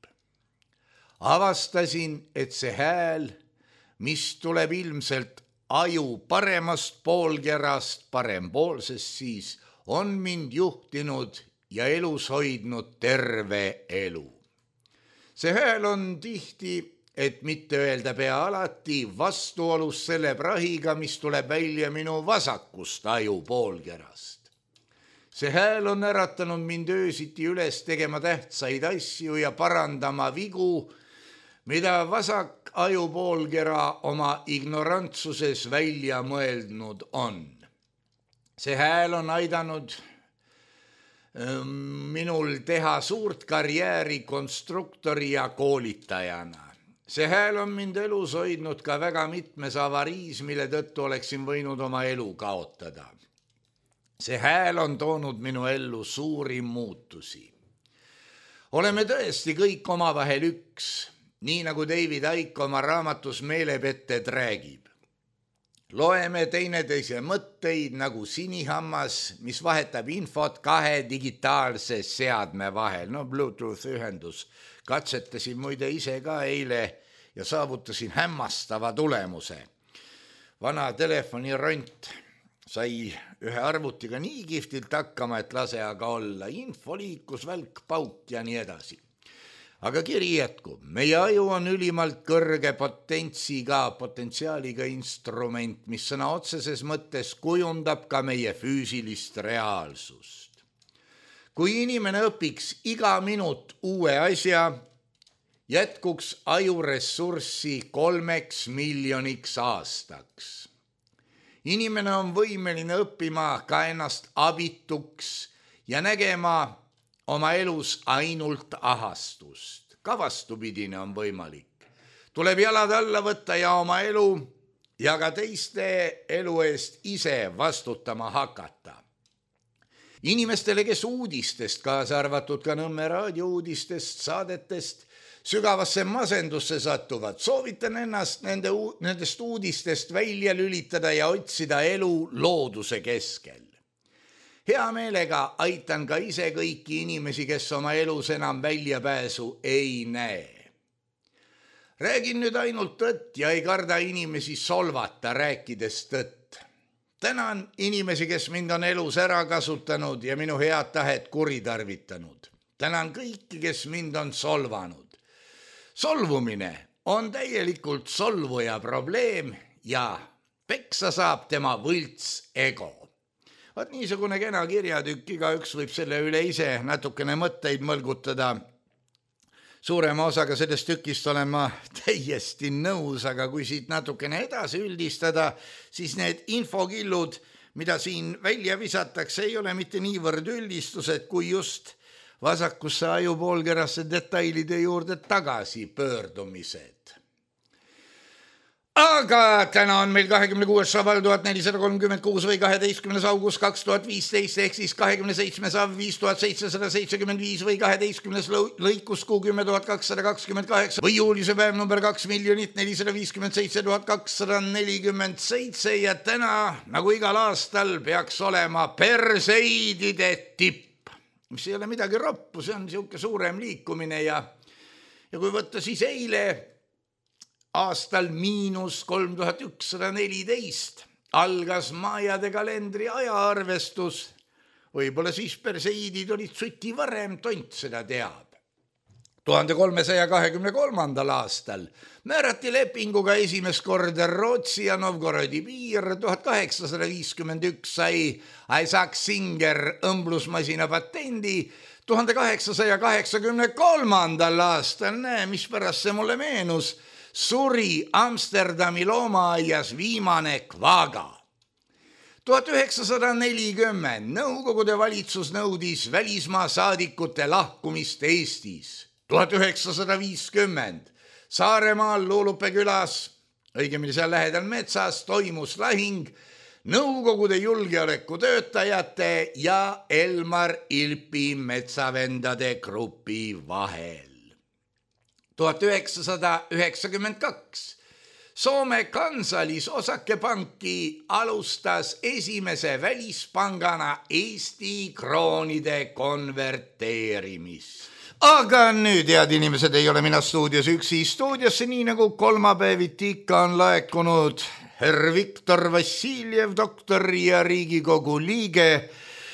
Avastasin, et see hääl, mis tuleb ilmselt aju paremast poolkerast, parempoolsest siis, on mind juhtinud ja elus hoidnud terve elu. See hääl on tihti, et mitte öelda pea alati, vastuolus selle prahiga, mis tuleb välja minu vasakust aju poolkerast. See hääl on äratanud mind öösiti üles tegema tähtsaid asju ja parandama vigu, mida vasak aju poolkera oma ignorantsuses välja mõeldnud on. See hääl on aidanud minul teha suurt karjääri konstruktori ja koolitajana. See hääl on mind elus hoidnud ka väga mitmes avariis, mille tõttu oleksin võinud oma elu kaotada. See hääl on toonud minu ellu suuri muutusi. Oleme tõesti kõik omavahel üks, nii nagu David Icke oma raamatus Meelepetted räägib. loeme teineteise mõtteid nagu sinihammas, mis vahetab infot kahe digitaalse seadme vahel. No Bluetooth ühendus. Katsetasin muide ise ka eile ja saavutasin hämmastava tulemuse. Vana telefoniront sai ühe arvutiga nii kihvtilt hakkama, et lase aga olla. Info liikus, välk, pauk ja nii edasi. Aga kiri jätkub. Meie aju on ülimalt kõrge potentsiga, potentsiaaliga instrument, mis sõna otseses mõttes kujundab ka meie füüsilist reaalsust. Kui inimene õpiks iga minut uue asja, jätkuks ajuressurssi kolmeks miljoniks aastaks. Inimene on võimeline õppima ka ennast abituks ja nägema oma elus ainult ahastust. Ka vastupidine on võimalik. Tuleb jalad alla võtta ja oma elu ja ka teiste elu eest ise vastutama hakata. Inimestele, kes uudistest, kaasa arvatud ka Nõmme raadio uudistest, saadetest, sügavasse masendusse satuvad, soovitan ennast nende, nendest uudistest välja lülitada ja otsida elu looduse keskel. Hea meelega aitan ka ise kõiki inimesi, kes oma elus enam väljapääsu ei näe. Räägin nüüd ainult tõtt ja ei karda inimesi solvata, rääkides tõtt. Tänan inimesi, kes mind on elus ära kasutanud ja minu head tahet kuritarvitanud. Tänan kõiki, kes mind on solvanud. Solvumine on täielikult solvuja probleem ja peksa saab tema võlts ego. Vaat niisugune kena kirjatükk, igaüks võib selle üle ise natukene mõtteid mõlgutada. Suurema osaga sellest tükist olen ma täiesti nõus, aga kui siit natukene edasi üldistada, siis need infokillud, mida siin välja visatakse, ei ole mitte niivõrd üldistused, kui just vasakusse ajupoolkerasse detailide juurde tagasi pöördumised. Aga täna on meil kahekümne kuues saval tuhat nelisada kolmkümmend kuus või kaheteistkümnes august kaks tuhat viisteist ehk siis kahekümne seitsmes sav viis tuhat seitsesada seitsekümmend viis või kaheteistkümnes lõikuskuu kümme tuhat kakssada kakskümmend kaheksa või juulise päev number kaks miljonit nelisada viiskümmend seitse tuhat kakssada nelikümmend seitse ja täna, nagu igal aastal, peaks olema perseidide tipp, mis ei ole midagi roppu, see on niisugune suurem liikumine ja, ja kui võtta siis eile aastal miinus kolm tuhat ükssada neliteist algas maajade kalendri ajaarvestus. Võib-olla siis perseidid olid suti varem, tont seda teab. tuhande kolmesaja kahekümne kolmandal aastal määrati lepinguga esimest korda Rootsi ja Novgorodi piir. tuhat kaheksasada viiskümmend üks sai Isaac Singer õmblusmasina patendi. tuhande kaheksasaja kaheksakümne kolmandal aastal, näe, mis pärast see mulle meenus, suri Amsterdami loomaaias viimane kvaaga. tuhat üheksasada nelikümmend Nõukogude valitsus nõudis välismaa saadikute lahkumist Eestis. tuhat üheksasada viiskümmend Saaremaal Luulupe külas, õigemini seal lähedal metsas, toimus lahing Nõukogude julgeolekutöötajate ja Elmar Ilpi metsavendade grupi vahel. tuhat üheksasada üheksakümmend kaks Soome Kansalis osakepanki alustas esimese välispangana Eesti kroonide konverteerimist. Aga nüüd, head inimesed, ei ole mina stuudios üksi. Stuudiosse nii nagu kolmapäeviti ikka on laekunud herr Viktor Vassiljev, doktor ja Riigikogu liige,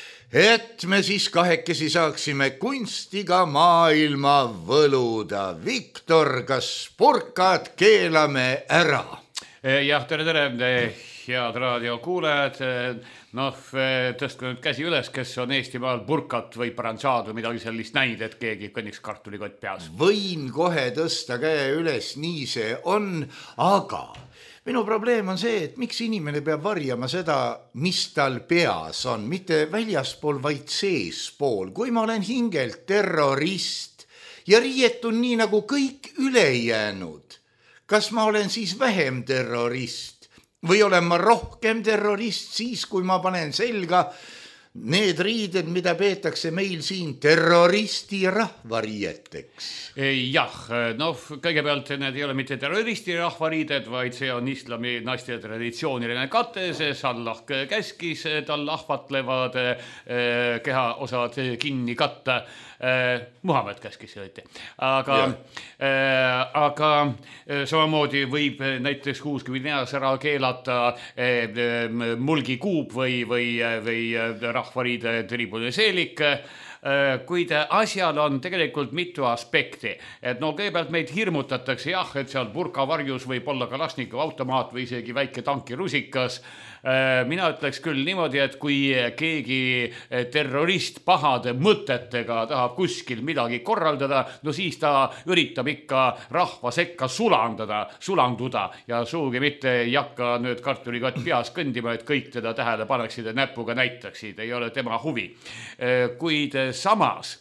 et me siis kahekesi saaksime kunstiga maailma võluda. Viktor, kas purkad keelame ära? Jah, tere, tere, head raadiokuulajad. Noh, tõstke nüüd käsi üles, kes on Eestimaal purkat või paransaad või midagi sellist näinud, et keegi kõnniks kartulikott peas. Võin kohe tõsta käe üles, nii see on, aga minu probleem on see, et miks inimene peab varjama seda, mis tal peas on, mitte väljaspool, vaid seespool. Kui ma olen hingelt terrorist ja riietun nii nagu kõik ülejäänud, kas ma olen siis vähem terrorist või olen ma rohkem terrorist siis, kui ma panen selga need riided, mida peetakse meil siin terroristi rahvariieteks. Jah, no kõigepealt need ei ole mitte terroristi rahvariided, vaid see on islami naiste traditsiooniline kate, see Allah käskis, tal ahvatlevad kehaosad kinni katta. Muhamed käskis õieti. Aga, äh, aga samamoodi võib näiteks kuuskümmend ära keelata äh, mulgikuub või, või, või rahvariide tribuliseelik, kuid asjal on tegelikult mitu aspekti. Et no kõigepealt meid hirmutatakse jah, et seal burkavarjus võib olla Kalašnikov automaat või isegi väike tankirusikas. Mina ütleks küll niimoodi, et kui keegi terrorist pahade mõtetega tahab kuskil midagi korraldada, no siis ta üritab ikka rahva sekka sulandada, sulanduda ja suugi mitte ei hakka nüüd kartulikott peas kõndima, et kõik teda tähele paneksid ja näpuga näitaksid, ei ole tema huvi. Kuid samas,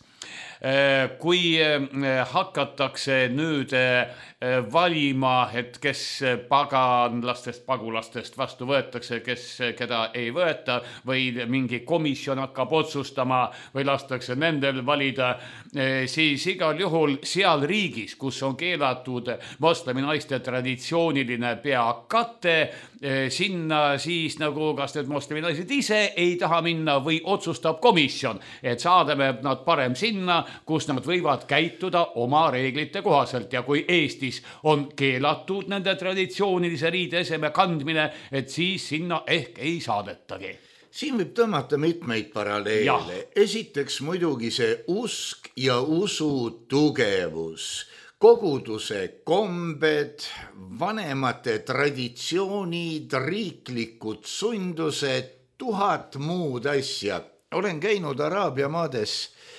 kui hakatakse nüüd valima, et kes paganlastest, pagulastest vastu võetakse, kes keda ei võeta või mingi komisjon hakkab otsustama või lastakse nendel valida, siis igal juhul seal riigis, kus on keelatud moslemi naiste traditsiooniline peakate, sinna siis nagu kas need moslemi naised ise ei taha minna või otsustab komisjon, et saadame nad parem sinna, kus nad võivad käituda oma reeglite kohaselt ja kui Eestis on keelatud nende traditsioonilise riideeseme kandmine, et siis sinna ehk ei saadetagi. Siin võib tõmmata mitmeid paralleele. Esiteks muidugi see usk ja usu tugevus, koguduse kombed, vanemate traditsioonid, riiklikud sundused, tuhat muud asja. Olen käinud Araabia maades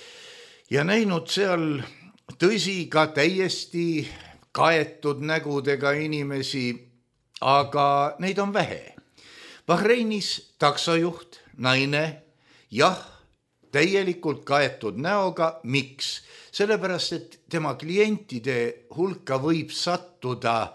ja näinud seal tõsi ka täiesti kaetud nägudega inimesi, aga neid on vähe. Bahreinis taksojuht, naine, jah, täielikult kaetud näoga. Miks? Sellepärast, et tema klientide hulka võib sattuda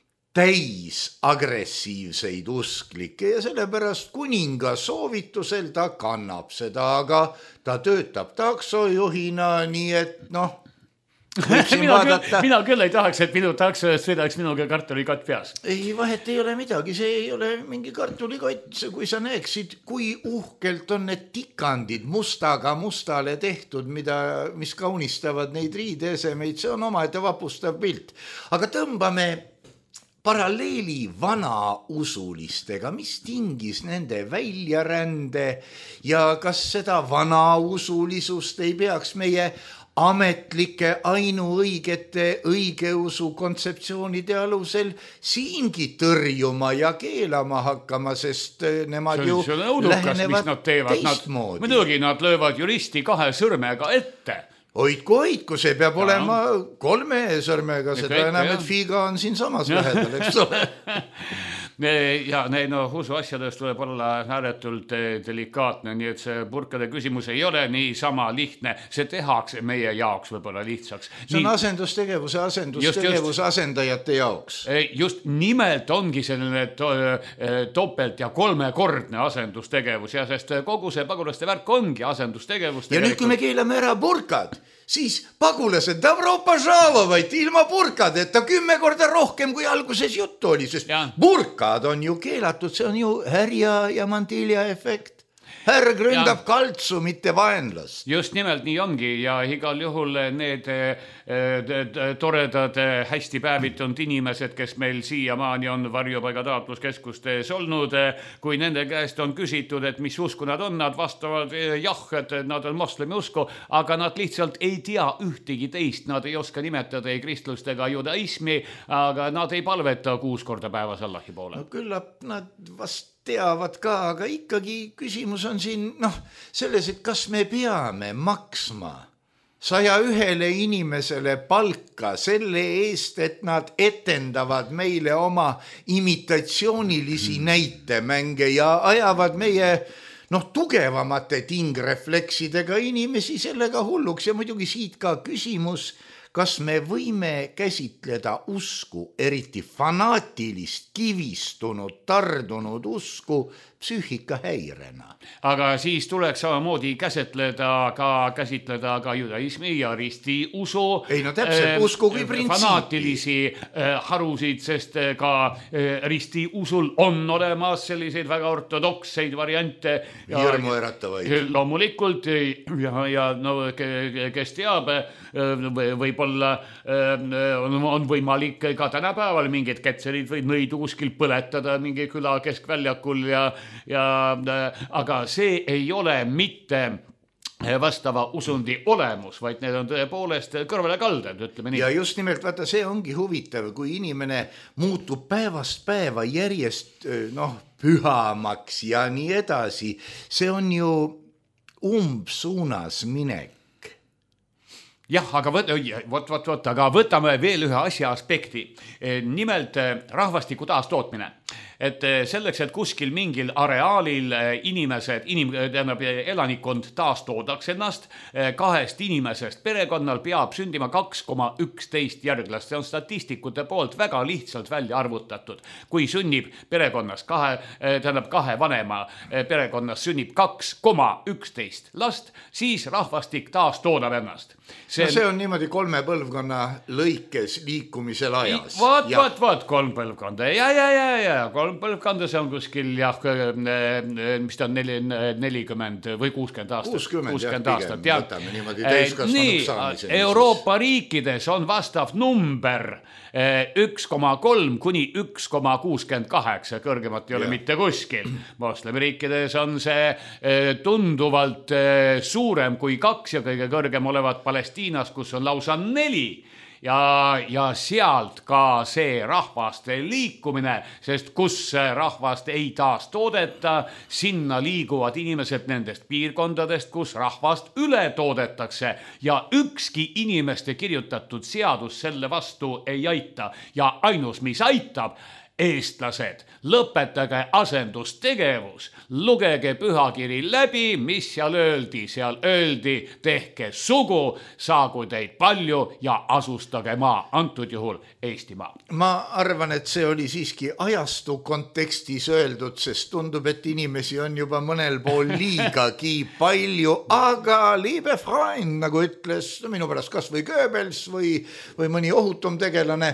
täis agressiivseid usklikke ja sellepärast kuninga soovitusel ta kannab seda, aga ta töötab taksojuhina, nii et noh, mina, küll, mina küll ei tahaks, et minu takso eest sõidaks minuga kartulikott peas. Ei, vahet ei ole midagi, see ei ole mingi kartulikott, kui sa näeksid, kui uhkelt on need tikandid mustaga mustale tehtud, mida, mis kaunistavad neid riideesemeid, see on omaette vapustav pilt. Aga tõmbame paralleeli vanausulistega, mis tingis nende väljarände ja kas seda vanausulisust ei peaks meie ametlike ainuõigete õigeusu kontseptsioonide alusel siingi tõrjuma ja keelama hakkama, sest nemad see, ju see õudukas, lähenevad teistmoodi. Muidugi nad löövad juristi kahe sõrmega ette. Hoidku, hoidku, see peab ja. olema kolme sõrmega, seda kõik, enam, et fiiga on siin samas lähedal, eks ole. Ja no usu asjadest tuleb olla ääretult delikaatne, nii et see burkade küsimus ei ole nii sama lihtne, see tehakse meie jaoks võib-olla lihtsaks. See on nii... asendustegevuse, asendustegevuse just, asendajate jaoks. Just nimelt ongi selline to, topelt ja kolmekordne asendustegevus ja sest kogu see pagulaste värk ongi asendustegevus. Ja nüüd, kui me keelame ära burkad, siis pagulased Evropa žaalovaid ilma burkadeta kümme korda rohkem kui alguses juttu oli, sest ja. burkad on ju keelatud, see on ju härja ja mantilja efekt. Härg ründab ja. kaltsu, mitte vaenlast. Just nimelt nii ongi ja igal juhul need toredad, hästi päevitunud inimesed, kes meil siiamaani on varjupaiga taotluskeskustes olnud, kui nende käest on küsitud, et mis usku nad on, nad vastavad jah, et nad on moslemi usku, aga nad lihtsalt ei tea ühtegi teist, nad ei oska nimetada ei kristlust ega judaismi, aga nad ei palveta kuus korda päevas Allahi poole. No küllap nad vast teavad ka, aga ikkagi küsimus on siin noh, selles, et kas me peame maksma saja ühele inimesele palka selle eest, et nad etendavad meile oma imitatsioonilisi näitemänge ja ajavad meie noh, tugevamate tingrefleksidega inimesi sellega hulluks ja muidugi siit ka küsimus, kas me võime käsitleda usku, eriti fanaatilist, kivistunud, tardunud usku psüühikahäirena? Aga siis tuleks samamoodi käsitleda ka, käsitleda ka judaismi ja ristiusu ei no täpselt, usku kui printsiipi. Fanaatilisi harusid, sest ka ristiusul on olemas selliseid väga ortodokseid variante. Hirmueratavaid. Loomulikult ja, ja no, kes teab, võib-olla on võimalik ka tänapäeval mingid ketserid või nõidu kuskil põletada mingi küla keskväljakul ja Ja, aga see ei ole mitte vastava usundi olemus, vaid need on tõepoolest kõrvale kalded, ütleme nii. Ja just nimelt, vaata, see ongi huvitav, kui inimene muutub päevast päeva järjest noh, pühamaks ja nii edasi. See on ju umbsuunas minek. Jah, aga võt, võt, võt, võt, aga võtame veel ühe asja aspekti. Nimelt rahvastiku taastootmine. Et selleks, et kuskil mingil areaalil inimesed, inim, tähendab, elanikkond taastoodaks ennast, kahest inimesest perekonnal peab sündima kaks koma üksteist järglast. See on statistikute poolt väga lihtsalt välja arvutatud. Kui sünnib perekonnas kahe, tähendab kahe vanema perekonnas sünnib kaks koma üksteist last, siis rahvastik taastoodab ennast. See, no see on niimoodi kolme põlvkonna lõikes liikumisel ajas. Vaat, vaat, vaat, kolm põlvkonda. Ja, ja, ja, ja, kolm põlvkonda, see on kuskil, jah, mis ta on nelikümmend või kuuskümmend aastat. kuuskümmend, jah, pigem, võtame niimoodi täiskasvanuks saamiseni. Euroopa riikides on vastav number üks koma kolm kuni üks koma kuuskümmend kaheksa, kõrgemat ei ole ja. Mitte kuskil. Moslemi riikides on see tunduvalt suurem kui kaks ja kõige kõrgem olevat Palestiinas, kus on lausa neli. Ja, ja sealt ka see rahvaste liikumine, sest kus rahvast ei taas toodeta, sinna liiguvad inimesed nendest piirkondadest, kus rahvast üle toodetakse ja ükski inimeste kirjutatud seadus selle vastu ei aita ja ainus, mis aitab, eestlased, lõpetage asendustegevus, lugege pühakiri läbi, mis seal öeldi, seal öeldi, tehke sugu, saagu teid palju ja asustage maa, antud juhul Eestimaa. Ma arvan, et see oli siiski ajastu kontekstis öeldud, sest tundub, et inimesi on juba mõnel pool liigagi palju, aga liebe Freund, nagu ütles minu pärast kas või Goebbels või, või mõni ohutum tegelane.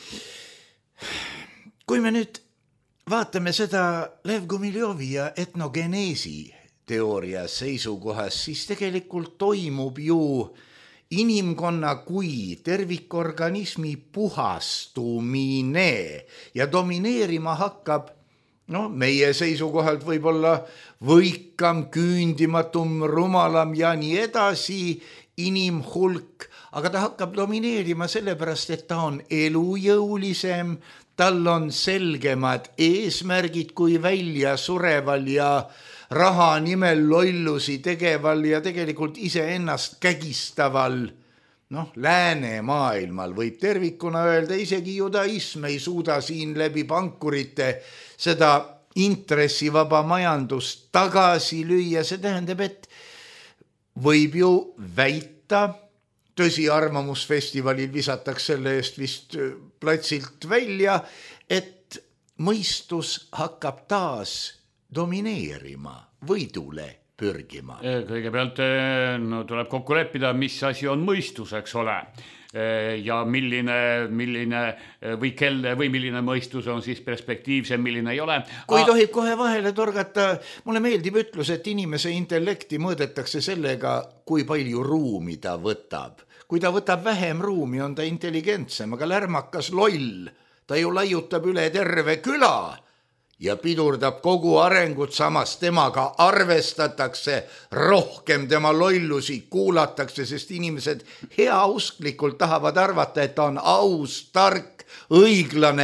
Kui me nüüd vaatame seda Lev Gumiljovi ja etnogeneesi teooria seisukohas, siis tegelikult toimub ju inimkonna kui tervikorganismi puhastumine ja domineerima hakkab no, meie seisukohalt võib-olla võikam, küündimatum, rumalam ja nii edasi inimhulk, aga ta hakkab domineerima sellepärast, et ta on elujõulisem, tal on selgemad eesmärgid kui välja sureval ja raha nimel lollusi tegeval ja tegelikult iseennast kägistaval noh, läänemaailmal võib tervikuna öelda, isegi judaism ei suuda siin läbi pankurite seda intressivaba majandust tagasi lüüa. See tähendab, et võib ju väita, tõsi, arvamusfestivalil visataks selle eest vist platsilt välja, et mõistus hakkab taas domineerima, võidule pürgima. Kõigepealt no, tuleb kokku leppida, mis asi on mõistus, eks ole. Ja milline, milline või kelle või milline mõistus on siis perspektiivsem, milline ei ole. Kui tohib kohe vahele torgata, mulle meeldib ütlus, et inimese intellekti mõõdetakse sellega, kui palju ruumi ta võtab. Kui ta võtab vähem ruumi, on ta intelligentsem, aga lärmakas loll, ta ju laiutab üle terve küla ja pidurdab kogu arengut, samas temaga arvestatakse rohkem, tema lollusi kuulatakse, sest inimesed heausklikult tahavad arvata, et ta on aus, tark, õiglane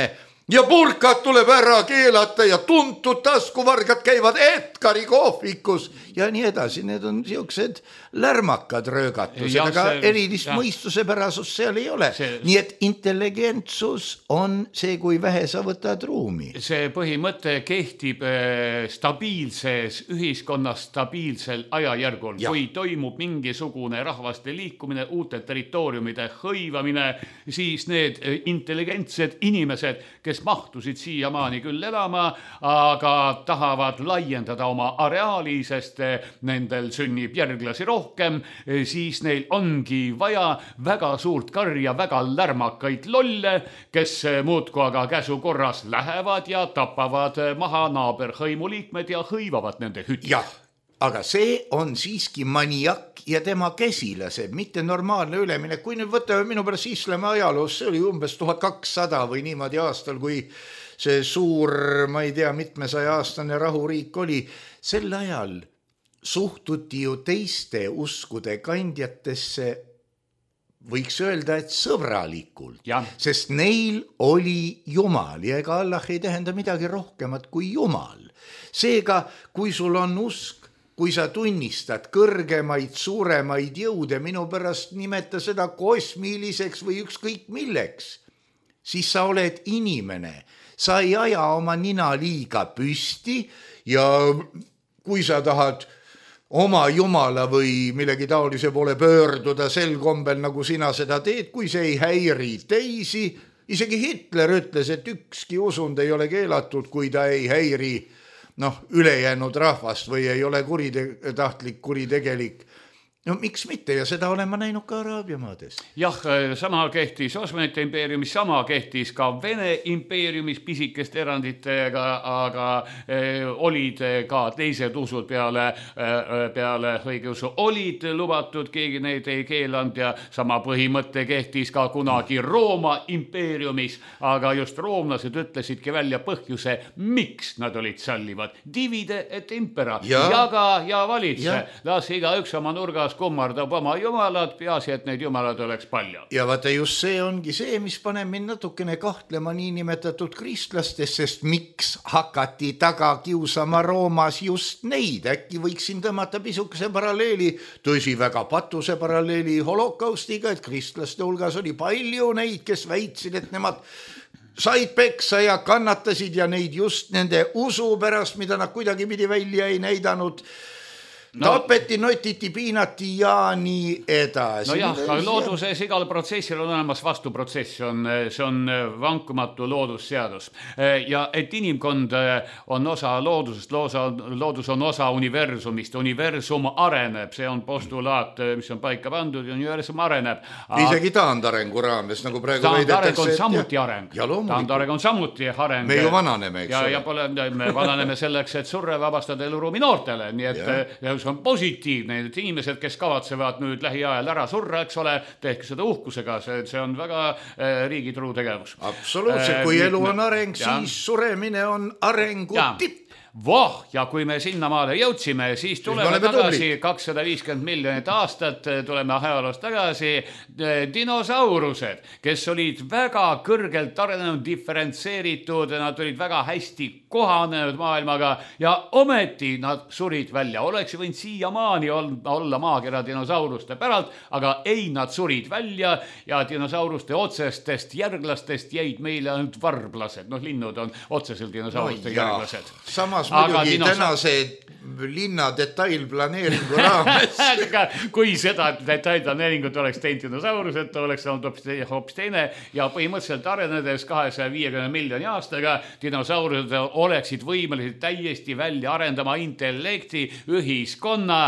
ja purkad tuleb ära keelata ja tuntud taskuvargad käivad Edgari kohvikus ja nii edasi. Need on siuksed lärmakad röögatused, aga see, erilist ja. mõistusepärasust seal ei ole. See, nii et intelligentsus on see, kui vähe sa võtad ruumi. See põhimõte kehtib stabiilses ühiskonnas stabiilsel ajajärgul. Ja. Kui toimub mingisugune rahvaste liikumine, uute territooriumide hõivamine, siis need intelligentsed inimesed, kes mahtusid siiamaani küll elama, aga tahavad laiendada oma areaali, sest nendel sünnib järglasi rohkem, siis neil ongi vaja väga suurt karja, väga lärmakaid lolle, kes muudku aga käsu korras lähevad ja tapavad maha naaberhõimu liikmed ja hõivavad nende hütte. Jah, aga see on siiski maniak ja tema käsilased, mitte normaalne üleminek. Kui nüüd võtame minu pärast islami ajaloos, see oli umbes tuhat kakssada või niimoodi aastal, kui see suur, ma ei tea, mitmesaja aastane rahuriik oli. Sel ajal suhtuti ju teiste uskude kandjatesse, võiks öelda, et sõbralikult, ja. Sest neil oli Jumal ja ega Allah ei tähenda midagi rohkemat kui Jumal. Seega, kui sul on usk, kui sa tunnistad kõrgemaid, suuremaid jõude, minu pärast nimeta seda kosmiliseks või ükskõik milleks, siis sa oled inimene. Sa ei aja oma nina liiga püsti ja kui sa tahad oma jumala või millegi taolise poole pöörduda sel kombel, nagu sina seda teed, kui see ei häiri teisi. Isegi Hitler ütles, et ükski usund ei ole keelatud, kui ta ei häiri noh, ülejäänud rahvast või ei ole kurite- tahtlik kuritegelik. No miks mitte ja seda olen ma näinud ka Araabia maades. Jah, sama kehtis Osmanite impeeriumis, sama kehtis ka Vene impeeriumis pisikeste eranditega, aga eh, olid ka teised usud peale, eh, peale õigeusu olid lubatud, keegi neid ei keelanud ja sama põhimõte kehtis ka kunagi Rooma impeeriumis, aga just roomlased ütlesidki välja põhjuse, miks nad olid sallivad. Divide et impera, ja. jaga ja valitse, ja. Las iga üks oma nurgas kummardab oma jumalad, peaasi, et neid jumalad oleks palju. Ja vaata just see ongi see, mis paneb mind natukene kahtlema niinimetatud kristlastes, sest miks hakati taga kiusama Roomas just neid? Äkki võiksin tõmmata pisukese paralleeli, tõsi väga patuse paralleeli holokaustiga, et kristlaste hulgas oli palju neid, kes väitsid, et nemad said peksa ja kannatasid ja neid just nende usu pärast, mida nad kuidagi pidi välja ei näidanud. No, tapeti, notiti, piinati ja nii edasi. No jah, aga looduses igal protsessil on olemas vastuprotsess, on, see on vankumatu loodusseadus. Ja et inimkond on osa loodusest, loodus on osa universumist, universum areneb, see on postulaat, mis on paika pandud ja universum areneb. Isegi taandarengu raames, nagu praegu taandareng on samuti areng. Taandareng on samuti areng. Me ju vananeme, eks ja, ja pole, me vananeme selleks, et surre vabastada eluruumi noortele, nii et ja. See on positiivne, et inimesed, kes kavatsevad nüüd lähiajal ära surra, eks ole, tehke seda uhkusega, see, see on väga äh, riigi truu tegevus. Absoluutselt, kui äh, elu on areng, ja. Siis suremine on arengu ja. Tipp. Voh, ja kui me sinnamaale jõudsime, siis tuleme siis tagasi kakssada viiskümmend miljonit aastat, tuleme ajaloost tagasi, dinosaurused, kes olid väga kõrgelt arenenud, diferentseeritud, nad olid väga hästi kohanenud maailmaga ja ometi nad surid välja. Oleks võinud siiamaani olla maakera dinosauruste päralt, aga ei, nad surid välja ja dinosauruste otsestest järglastest jäid meile ainult varblased. Noh, linnud on otseselt dinosauruste no, järglased. Samas muidugi dinosa... tänase linna detailplaneeringu raames. Kui seda detailplaneeringut oleks teinud dinosaurused, oleks olnud hoopis teine ja põhimõtteliselt arenedes kahesaja viiekümne miljoni aastaga dinosaurused oleksid võimelised täiesti välja arendama intellekti, ühiskonna,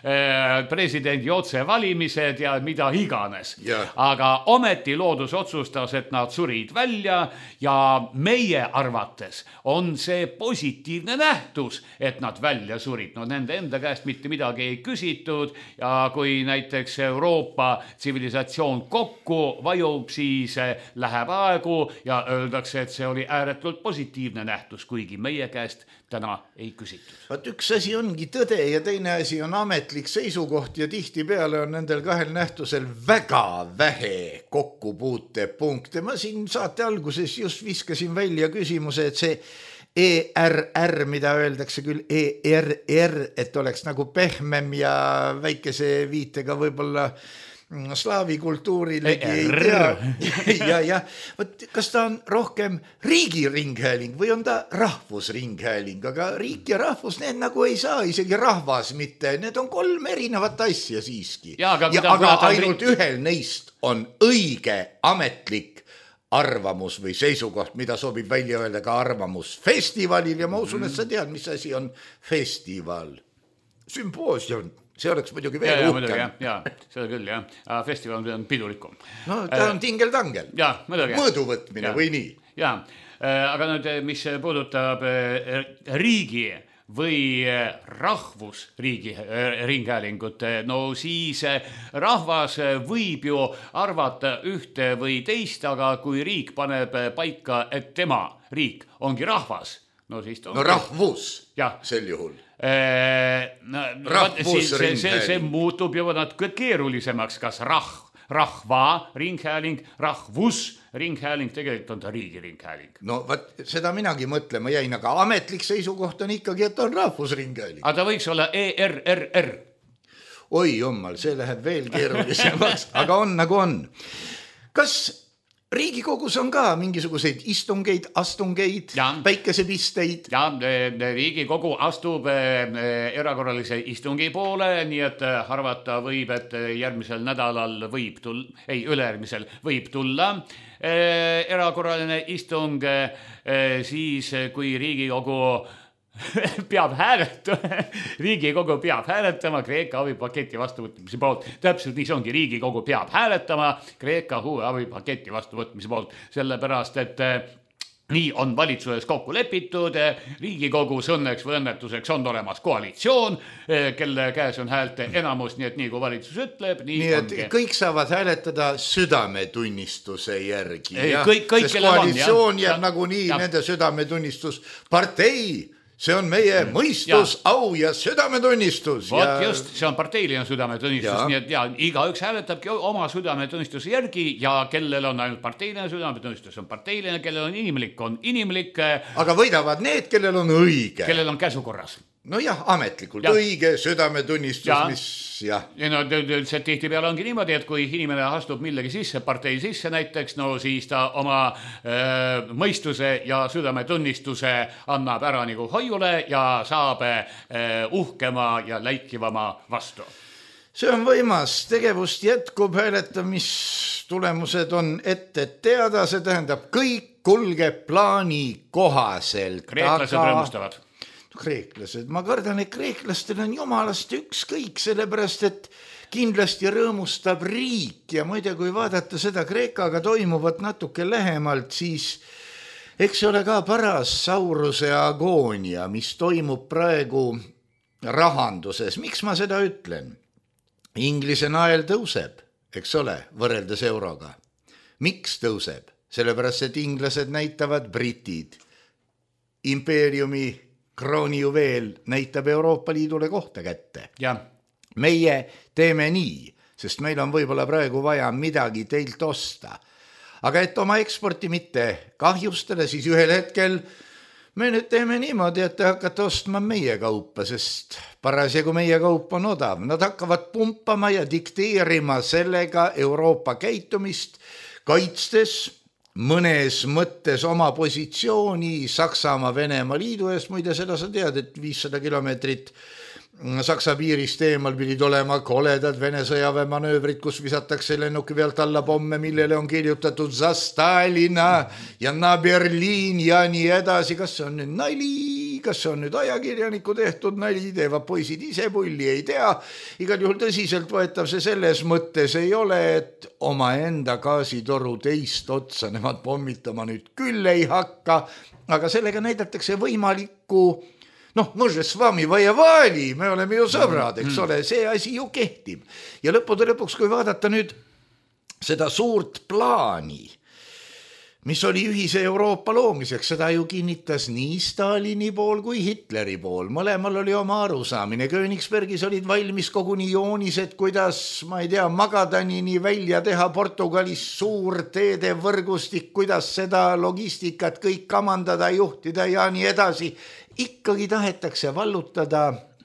presidendi otsevalimised ja mida iganes. Yeah. Aga ometi loodus otsustas, et nad surid välja ja meie arvates on see positiivne nähtus, et nad välja surid tulid. No nende enda käest mitte midagi ei küsitud ja kui näiteks Euroopa tsivilisatsioon kokku vajub, siis läheb aegu ja öeldakse, et see oli ääretult positiivne nähtus, kuigi meie käest täna ei küsitud. Vaat üks asi ongi tõde ja teine asi on ametlik seisukoht ja tihti peale on nendel kahel nähtusel väga vähe kokkupuutepunkte. Ma siin saate alguses just viskasin välja küsimuse, et see E R R, mida öeldakse küll E R R, et oleks nagu pehmem ja väikese viitega võib-olla slaavi kultuurilegi ei tea. ja, ja, võt, kas ta on rohkem riigiringhääling või on ta rahvusringhääling, aga riik ja rahvus, need nagu ei saa, isegi rahvas mitte, need on kolm erinevat asja siiski. Ja, aga, ja, aga ainult ring... ühel neist on õige ametlik arvamus või seisukoht, mida sobib välja öelda ka arvamusfestivalil ja ma usun, et sa tead, mis asi on festival. Sümpoosium. See oleks muidugi veel ja, uhkem. Ja, ja, seda küll, jah. Festival on pidulikum. No, ta on tingel-tangel. Ja, muidugi. Mõõduvõtmine ja. Või nii. Ja, aga nüüd, mis puudutab riigi või rahvusriigi ringhäälingut, no siis rahvas võib ju arvata ühte või teist, aga kui riik paneb paika, et tema riik ongi rahvas, no siis ta on... No rahvus ja. Sel juhul. No, see, see, see muutub juba natuke keerulisemaks, kas rah, rahva ringhääling, rahvus ringhääling, tegelikult on ta riigi ringhääling. No vaat, seda minagi mõtlema jäin, aga ametlik seisukoht on ikkagi, et on rahvusringhääling. Aga ta võiks olla E R R R. Oi jummal, see läheb veel keerulisemaks, aga on nagu on. Kas Riigikogus on ka mingisuguseid istungeid, astungeid, ja. Päikesepisteid? Ja, Riigikogu astub erakorralise istungi poole, nii et arvata võib, et järgmisel nädalal võib tulla, ei, ülejärgmisel võib tulla erakorraline istung, siis kui Riigikogu peab hääletama, Riigikogu peab hääletama Kreeka abipaketi vastuvõtmise poolt. Täpselt nii see ongi, Riigikogu peab hääletama Kreeka uue abipaketi vastuvõtmise poolt, sellepärast, et nii on valitsuses kokku lepitud, Riigikogus õnneks või õnnetuseks on olemas koalitsioon, kelle käes on häälte enamus, nii et nii kui valitsus ütleb, nii, nii ongi. Kõik saavad hääletada südametunnistuse järgi. Kõik, kõik, sest koalitsioon on, jääb nagu nii nende südametunnistus partei. See on meie mõistus, ja. Au ja südametunnistus. Vot ja... just, see on parteiline südametunnistus, ja. Nii et ja, iga üks hääletabki oma südametunnistuse järgi ja kellel on ainult parteiline südametunnistus, on parteiline, kellel on inimlik, on inimlik. Aga võidavad need, kellel on õige. Kellel on käsukorras. No jah, ametlikult ja. Õige südametunnistus, ja. Mis jah. Ja no see tihti peale ongi niimoodi, et kui inimene astub millegi sisse, partei sisse näiteks, no siis ta oma äh, mõistuse ja südametunnistuse annab ära nagu hoiule ja saab äh, uhkema ja läikivama vastu. See on võimas, tegevust jätkub, hääletamistulemused on ette teada, see tähendab kõik kulgeb plaani kohaselt. Kreeklased aga... rõõmustavad. Kreeklased, ma kardan, et kreeklastel on jumalast ükskõik, sellepärast, et kindlasti rõõmustab riik ja muide, kui vaadata seda Kreekaga toimuvat natuke lähemalt, siis eks ole ka paras Sauruse agoonia, mis toimub praegu rahanduses. Miks ma seda ütlen? Inglise nael tõuseb, eks ole, võrreldes euroga. Miks tõuseb? Sellepärast, et inglased näitavad britid. Impeeriumi kroonijuveel näitab Euroopa Liidule kohta kätte. Ja. Meie teeme nii, sest meil on võib-olla praegu vaja midagi teilt osta. Aga et oma eksporti mitte kahjustada, siis ühel hetkel me nüüd teeme niimoodi, et te hakkate ostma meie kaupa, sest parasjagu meie kaup on odav. Nad hakkavad pumpama ja dikteerima sellega Euroopa käitumist, kaitstes mõnes mõttes oma positsiooni Saksamaa Venemaa liidu ees. Muide, seda sa tead, et viissada kilomeetrit Saksa piirist eemal pidid olema koledad Vene sõjaväemanöövrid, kus visatakse lennuki pealt alla pomme, millele on kirjutatud za Stalina ja na Berliin ja nii edasi. Kas see on nüüd nali, kas see on nüüd ajakirjaniku tehtud nali, teevad poisid ise pulli, ei tea. Igal juhul tõsiselt võetav see selles mõttes ei ole, et oma enda gaasitoru teist otsa nemad pommitama nüüd küll ei hakka, aga sellega näidatakse võimalikku noh, mõže s vami vajevali, me oleme ju sõbrad, eks mm. ole, see asi ju kehtib. Ja lõppude lõpuks, kui vaadata nüüd seda suurt plaani, mis oli ühise Euroopa loomiseks, seda ju kinnitas nii Stalini pool kui Hitleri pool. Mõlemal oli oma arusaamine. Königsbergis olid valmis koguni joonised, kuidas, ma ei tea, Magadanini välja teha Portugalis suur teede võrgustik, kuidas seda logistikat kõik kamandada, juhtida ja nii edasi. Ikkagi tahetakse vallutada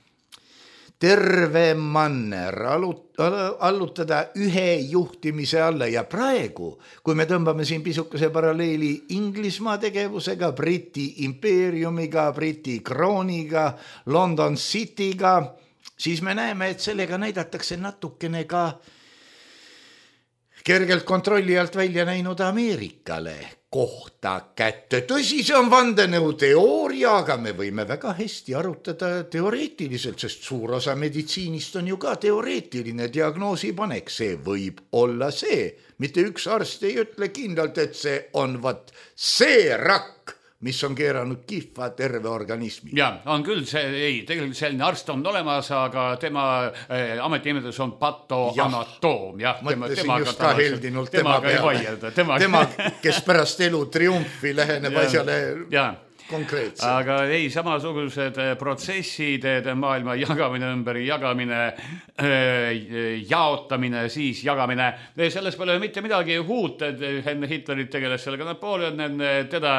terve manner, allutada ühe juhtimise alla ja praegu, kui me tõmbame siin pisukese paralleeli Inglismaa tegevusega, Briti impeeriumiga, Briti krooniga, London Cityga, siis me näeme, et sellega näidatakse natukene ka kergelt kontrolli alt välja näinud Ameerikale kohta kätte. Tõsi, see on vandenõu teooria, aga me võime väga hästi arutada teoreetiliselt, sest suur osa meditsiinist on ju ka teoreetiline diagnoosi panek. See võib olla see. Mitte üks arst ei ütle kindlalt, et see on vat see rakk, mis on keeranud kihva terve organismi. Ja, on küll see, ei, tegelikult selline arst on olemas, aga tema äh, ametinimetus on patoanatoom. Ja, mõtlesin tema, just ka heldinult tema, tema peale. Tema, tema, kes pärast elu triumfi läheneb asjale ja. Konkreetselt. Aga ei, samasugused protsessid, maailma jagamine ümber, jagamine, jaotamine, siis jagamine. Selles pole mitte midagi uut, enne Hitlerit tegeles sellega Napoleon, teda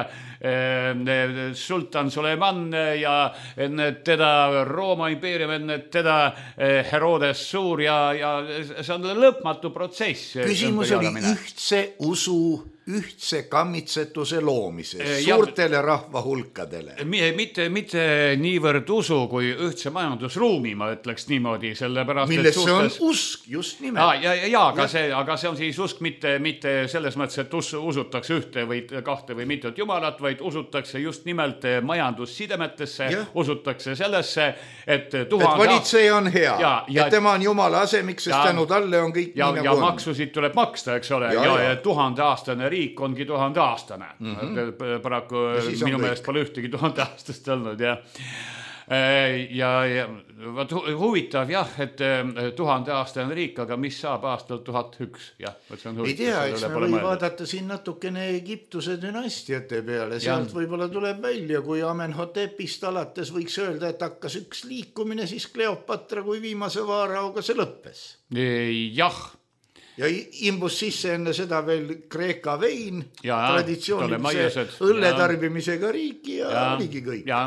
sultan Suleiman ja teda Rooma impeerium, teda Herodes Suur ja, ja see on lõpmatu protsess. Küsimus oli ühtse usu ühtse kammitsetuse loomises suurtele rahvahulkadele. Mitte, mitte niivõrd usu kui ühtse majandusruumi, ma ütleks niimoodi, sellepärast, milles see on usk, just nimelt. Ah, ja, ja, aga, ja. See, aga see on siis usk mitte, mitte selles mõttes, et us, usutakse ühte või kahte või mitut jumalat, vaid usutakse just nimelt majandussidemetesse, ja. Usutakse sellesse, et tuhande... Et valitseja on hea, ja, ja, et tema on jumala asemiks, sest tänu talle on kõik ja, nii nagu on. Ja maksusid tuleb maksta, eks ole, ja, ja, ja tuhande aastane riik ongi tuhande aastane. Mm-hmm. Paraku minu meelest pole ühtegi tuhande aastast olnud, ja. Ja, ja vaat huvitav jah, et tuhande aastane riik, aga mis saab aastal tuhat üks? Jah, see on huvitav. Ei tea, eks me või vaadata siin natukene Egiptuse dünastiate peale, sealt ja. Võib-olla tuleb välja, kui Amenhotepist alates võiks öelda, et hakkas üks liikumine, siis Kleopatra kui viimase vaaraoga see lõppes. Jah. Ja imbus sisse enne seda veel Kreeka vein, ja, traditsioonilise õlletarbimisega riiki ja, ja oligi kõik. Ja,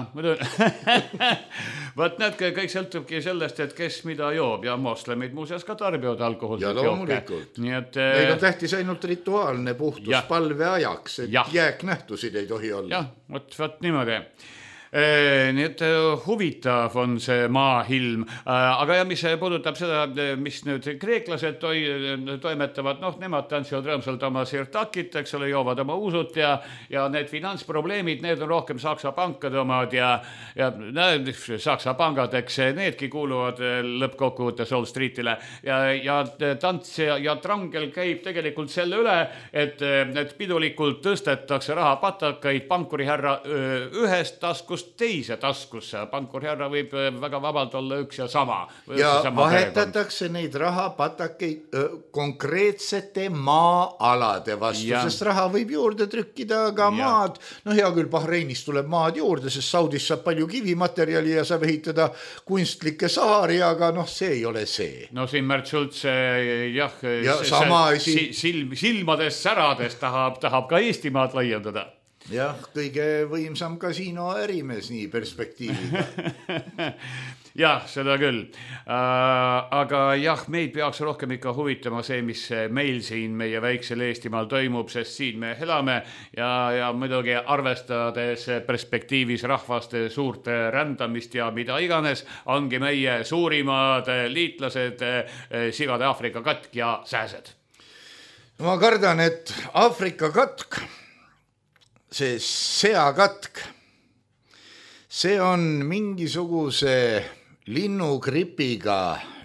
võt näedke, kõik sõltubki sellest, et kes mida joob ja moslemid muuseas ka tarbivad alkoholset jooke. Ja loomulikult. Nii et, meil on tähtis ainult rituaalne puhtus ja. Palve ajaks, et ja. Jääknähtusid ei tohi olla. Jah, võt, võt niimoodi. Nii et huvitav on see maahilm, aga ja mis puudutab seda, mis nüüd kreeklased toi, toimetavad, noh, nemad tantsivad rõõmsalt oma sirtakit, eks ole, joovad oma uusut ja, ja need finantsprobleemid, need on rohkem Saksa pankade omad ja, ja näed, Saksa pangad, eks needki kuuluvad lõppkokkuvõttes Wall Streetile ja, ja tants ja, ja trangel käib tegelikult selle üle, et, et pidulikult tõstetakse rahapatakaid pankuriherra ühest taskust teise taskusse. Pankurherra võib väga vabalt olla üks ja sama. Ja vahetatakse perekond. Neid rahapatakeid öö, konkreetsete maa-alade vastu, ja. Sest raha võib juurde trükkida ka ja. Maad. No hea küll, Bahreinis tuleb maad juurde, sest Saudis saab palju kivimaterjali ja saab ehitada kunstlikke saari, aga noh, see ei ole see. No siin Märt Schultz, jah, ja sama asi... silm, silmades särades tahab, tahab ka Eestimaad laiendada. Jah, kõige võimsam kasiino ärimees nii perspektiiviga. Jah, seda küll. Aga jah, meid peaks rohkem ikka huvitama see, mis meil siin meie väiksel Eestimaal toimub, sest siin me elame ja, ja muidugi arvestades perspektiivis rahvaste suurt rändamist ja mida iganes, ongi meie suurimad liitlased sigade Aafrika katk ja sääsed. Ma kardan, et Aafrika katk see seakatk, see on mingisuguse linnugripiga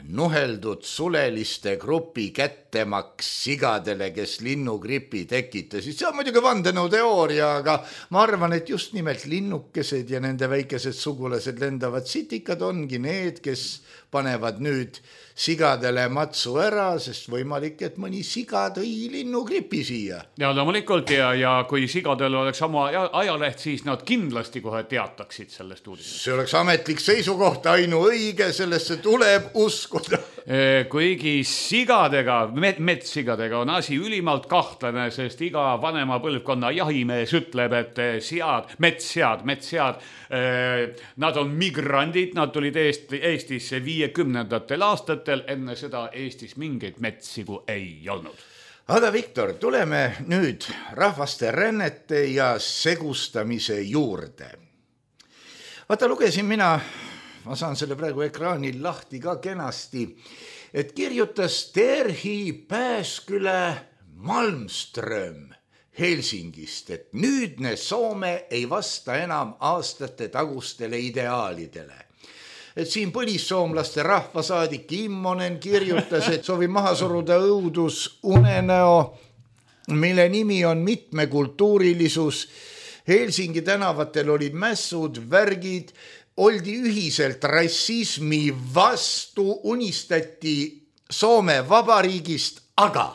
nuheldud suleliste grupi kättemaks sigadele, kes linnugripi tekitasid. See on muidugi vandenõuteooria, aga ma arvan, et just nimelt linnukesed ja nende väikesed sugulased lendavad sitikad ongi need, kes panevad nüüd sigadele matsu ära, sest võimalik, et mõni siga tõi linnugripi siia. Ja loomulikult ja, ja kui sigadel oleks oma ajaleht, siis nad kindlasti kohe teataksid sellest uudisest. See oleks ametlik seisukoht, ainuõige, sellesse tuleb uskuda. Kuigi sigadega, metssigadega on asi ülimalt kahtlane, sest iga vanema põlvkonna jahimees ütleb, et sead, metssead, metssead, nad on migrandid, nad tulid Eestisse viiekümnendatel aastatel, enne seda Eestis mingeid metssigu ei olnud. Aga Viktor, tuleme nüüd rahvaste rännete ja segustamise juurde. Vaata, lugesin mina, ma saan selle praegu ekraanil lahti ka kenasti, et kirjutas Terhi Pääsküle Malmström Helsingist, et nüüdne Soome ei vasta enam aastate tagustele ideaalidele. Et siin põlissoomlaste rahvasaadik Immonen kirjutas, et soovib maha suruda õudus unenäo, mille nimi on mitmekultuurilisus. Helsingi tänavatel olid mässud, värgid, oldi ühiselt rassismi vastu, unistati Soome vabariigist, aga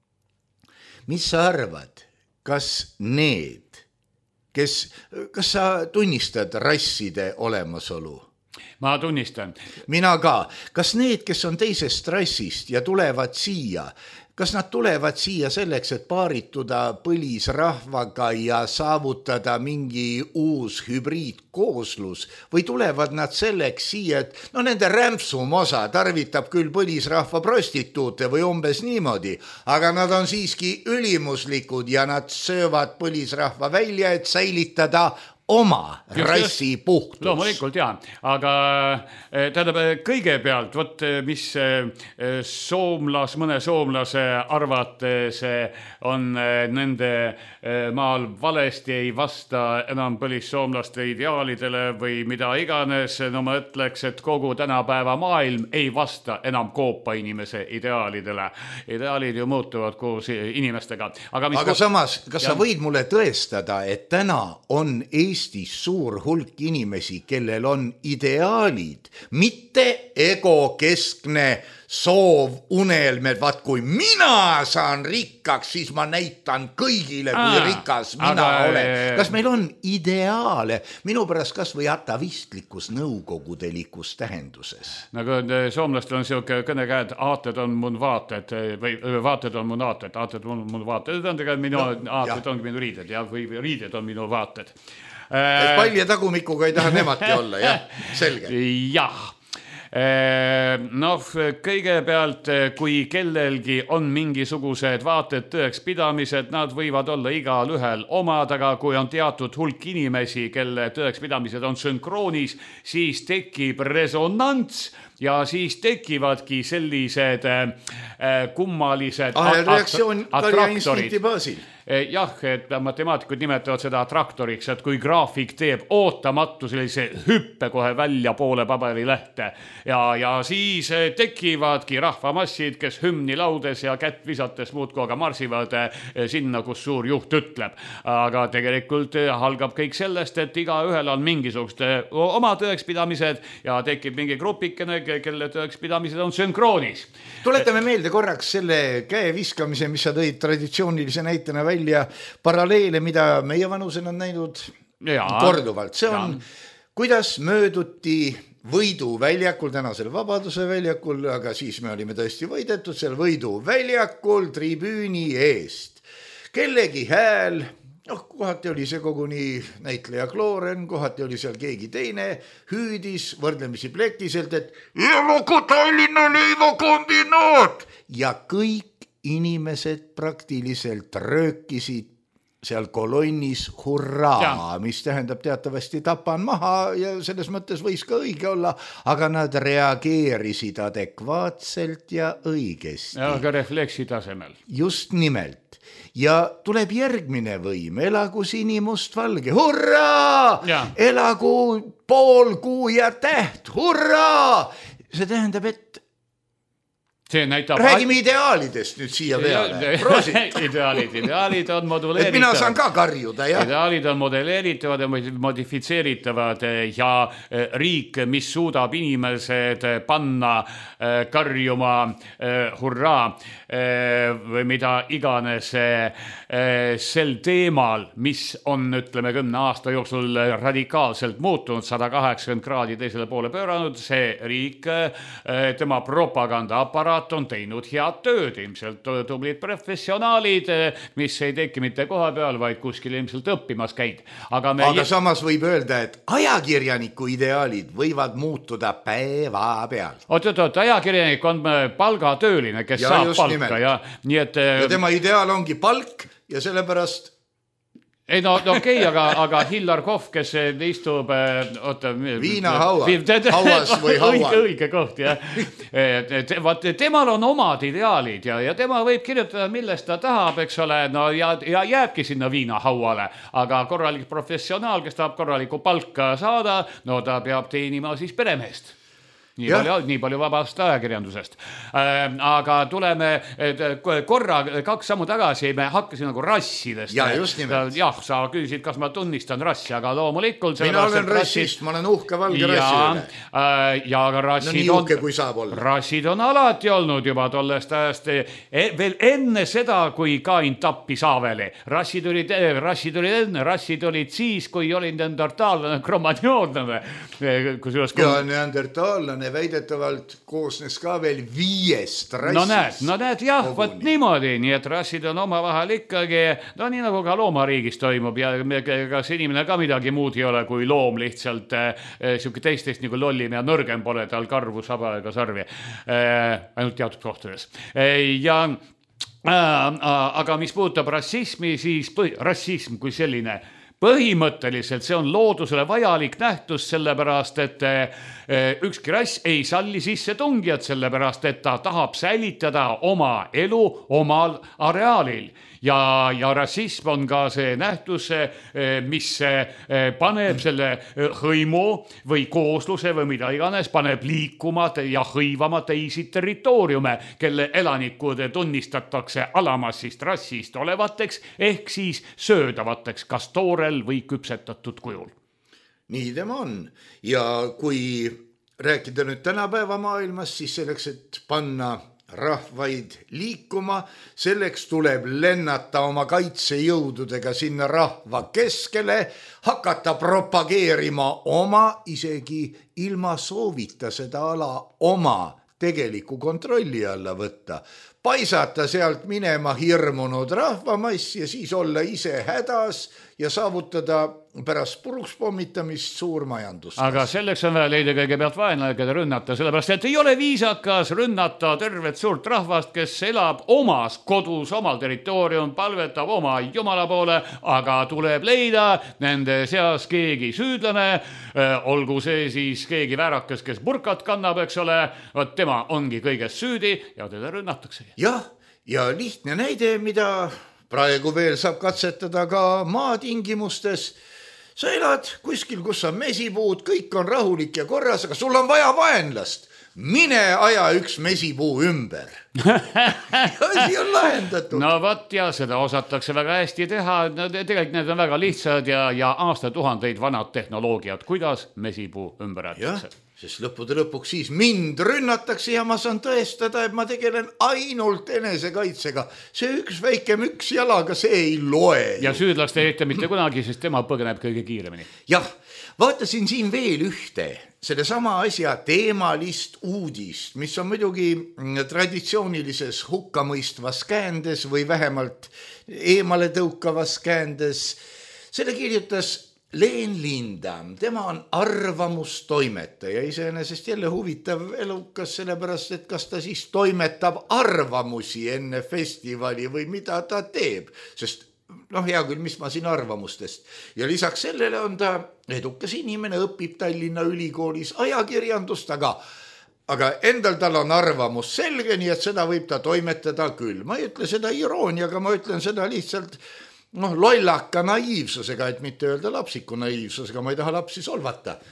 mis sa arvad, kas need, kes, kas sa tunnistad rasside olemasolu? Ma tunnistan. Mina ka. Kas need, kes on teisest rassist ja tulevad siia, kas nad tulevad siia selleks, et paarituda põlisrahvaga ja saavutada mingi uus hübriidkooslus või tulevad nad selleks siia, et no nende rämpsum osa tarvitab küll põlisrahva prostituute või umbes niimoodi, aga nad on siiski ülimuslikud ja nad söövad põlisrahva välja, et säilitada oma just, rassi puhtus. Loomulikult, jah. Aga tähendab, kõigepealt, võt, mis soomlas, mõne soomlase arvates on nende maal valesti, ei vasta enam põlissoomlaste ideaalidele või mida iganes, no ma ütleks, et kogu tänapäeva maailm ei vasta enam koopa inimese ideaalidele. Ideaalid ju muutuvad koos inimestega. Aga, mis aga koos... samas, kas ja... sa võid mulle tõestada, et täna on Eesti Eestis suur hulk inimesi, kellel on ideaalid, mitte egokeskne soov, unelmed, vaat kui mina saan rikkaks, siis ma näitan kõigile, kui Aa, rikas mina aga... olen. Kas meil on ideaale? Minu pärast kas või atavistlikus nõukogudelikus tähenduses. Nagu soomlastel on siuke kõnekäed, aated on mun vaated, või vaated on mun aated, aated on mun vaated, minu no, aated ja. ongi minu riided ja, või riided on minu vaated. Et palja tagumikuga ei taha nemadki olla, jah, selge. Jah. Noh, kõigepealt, kui kellelgi on mingisugused vaated tõeks pidamised, nad võivad olla igal ühel omad, aga kui on teatud hulk inimesi, kelle tõeks pidamised on sünkroonis, siis tekib resonants ja siis tekivadki sellised äh, kummalised ah, reaktsioon karjainstinkti baasil. Jah, et matemaatikud nimetavad seda traktoriks, et kui graafik teeb ootamatu sellise hüppe kohe välja poole paberilehte ja, ja siis tekivadki rahvamassid, kes hümni laudes ja kätt visates muudkui aga marsivad sinna, kus suur juht ütleb. Aga tegelikult algab kõik sellest, et iga ühel on mingisugust oma tõekspidamised ja tekib mingi grupikene, kelle tõekspidamised on sünkroonis. Tuletame meelde korraks selle käe viskamise, mis sa tõid traditsioonilise näitena välja ja paralleele, mida meie vanusel on näinud ja, korduvalt. See on, ja. kuidas mööduti Võidu väljakul, tänasel Vabaduse väljakul, aga siis me olime tõesti võidetud seal Võidu väljakul tribüüni eest. Kellegi hääl, noh, kohati oli see koguni näitleja Klooren, kohati oli seal keegi teine, hüüdis võrdlemisi plektiselt, et elugu Tallinna leivakombinaat ja kõik inimesed praktiliselt röökisid seal kolonnis hurraa, ja. mis tähendab teatavasti tapan maha ja selles mõttes võis ka õige olla, aga nad reageerisid adekvaatselt ja õigesti. Ja aga refleksi tasemel. Just nimelt. Ja tuleb järgmine võim, elagu sinimust valge, hurraa! Ja. Elagu pool kuu ja täht, hurraa! See tähendab, et see näitab... Räägime ideaalidest nüüd siia peale. ideaalid, ideaalid on moduleeritavad. Et mina saan ka karjuda, jah. Ideaalid on modelleeritavad ja modifitseeritavad ja riik, mis suudab inimesed panna karjuma hurraa või mida iganes sel teemal, mis on, ütleme, kümne aasta jooksul radikaalselt muutunud, sada kaheksakümmend kraadi teisele poole pööranud, see riik, tema propagandaaparaat on teinud head tööd, ilmselt tublid professionaalid, mis ei teki mitte koha peal, vaid kuskil ilmselt õppimas käid. Aga, me... Aga samas võib öelda, et ajakirjaniku ideaalid võivad muutuda päeva peal. Oot, oot, oot, ajakirjanik on palgatööline, kes ja, saab palka. Ja, nii et, ja tema ideaal ongi palk ja sellepärast... Ei, no, no okei, okay, aga, aga Hillar Kohv, kes istub oota, viina haua, hauas või haual. Õige, õige koht, jah. Vaat, temal on omad ideaalid ja, ja tema võib kirjutada, millest ta tahab, eks ole, no, ja, ja jääbki sinna viina hauale. Aga korralik professionaal, kes tahab korraliku palka saada, no ta peab teenima siis peremehest. Nii palju, nii palju vabast ajakirjandusest. Äh, aga tuleme korra kaks sammu tagasi, me hakkasime nagu rassidest. Ja, just nimelt. Jah, sa küsisid, kas ma tunnistan rassi, aga loomulikult... Mina olen rassist, ma olen uhke valge rassi üle. Äh, ja aga rassid, no, nii uhke, on, kui saab olla. Rassid on alati olnud juba tollest ajast, e, veel enne seda, kui Kain tappi Saaveli. Rassid olid, rassid olid enne, rassid olid siis, kui oli neandertaallane kromadioonlane. Ja neandertaallane väidetavalt koosnes ka veel viiest rassist. No näed, no näed, jah, võt niimoodi, nii et rassid on oma vahel ikkagi, no nii nagu ka loomariigis toimub ja kas inimene ka midagi muud ei ole kui loom lihtsalt äh, siuke teistest nagu lollim ja nõrgem pole tal karvu, saba ega sarvi äh, ainult teatud kohtades äh, ja äh, aga mis puudutab rassismi, siis põh rassism kui selline põhimõtteliselt see on loodusele vajalik nähtus, sellepärast, et ükski rass ei salli sisse tungijat, sellepärast, et ta tahab säilitada oma elu omal areaalil. Ja, ja rassism on ka see nähtus, mis paneb selle hõimu või koosluse või mida iganes, paneb liikuma ja hõivama teisi territooriume, kelle elanikud tunnistatakse alamassist rassist olevateks ehk siis söödavateks kas toorel või küpsetatud kujul. Nii tema on. Ja kui rääkida nüüd tänapäeva maailmas, siis selleks, et panna rahvaid liikuma, selleks tuleb lennata oma kaitsejõududega sinna rahva keskele, hakata propageerima oma, isegi ilma soovita seda ala oma tegeliku kontrolli alla võtta, paisata sealt minema hirmunud rahvamass ja siis olla ise hädas ja saavutada pärast puruks pommitamist suur majandus. Aga selleks on vaja leida kõigepealt vaenlane, keda rünnata, sellepärast et ei ole viisakas rünnata tervet suurt rahvast, kes elab omas kodus, omal territoorium, palvetab oma jumala poole, aga tuleb leida nende seas keegi süüdlane, olgu see siis keegi väärakas, kes burkat kannab, eks ole, võt tema ongi kõigest süüdi ja teda rünnatakse. Jah, ja lihtne näide, mida praegu veel saab katsetada ka maatingimustes. Sa elad kuskil, kus on mesipuud, kõik on rahulik ja korras, aga sul on vaja vaenlast. Mine aja üks mesipuu ümber. Asi on lahendatud. No võt ja seda osatakse väga hästi teha. No, tegelikult need on väga lihtsad ja, ja aastatuhandeid vanad tehnoloogiad, kuidas mesipuu ümber jätakse. Sest lõppude lõpuks siis mind rünnatakse ja ma saan tõestada, et ma tegelen ainult enesekaitsega. See üks väike müks jalaga, see ei loe. Ja süüdlast ei ette mitte kunagi, sest tema põgeneb kõige kiiremini. Jah, vaatasin siin veel ühte selle sama asja teemalist uudist, mis on muidugi traditsioonilises hukkamõistvas käändes või vähemalt eemale tõukavas käändes. Selle kirjutas Leen Lindam, tema on arvamustoimetaja, iseenesest jälle huvitav elukas, sellepärast, et kas ta siis toimetab arvamusi enne festivali või mida ta teeb, sest noh, hea küll, mis ma siin arvamustest. Ja lisaks sellele on ta edukas inimene, õpib Tallinna Ülikoolis ajakirjandust, aga aga endal tal on arvamus selge, nii et seda võib ta toimetada küll. Ma ei ütle seda irooniaga, ma ütlen seda lihtsalt noh, lollaka naiivsusega, et mitte öelda lapsiku naiivsusega, ma ei taha lapsi solvata.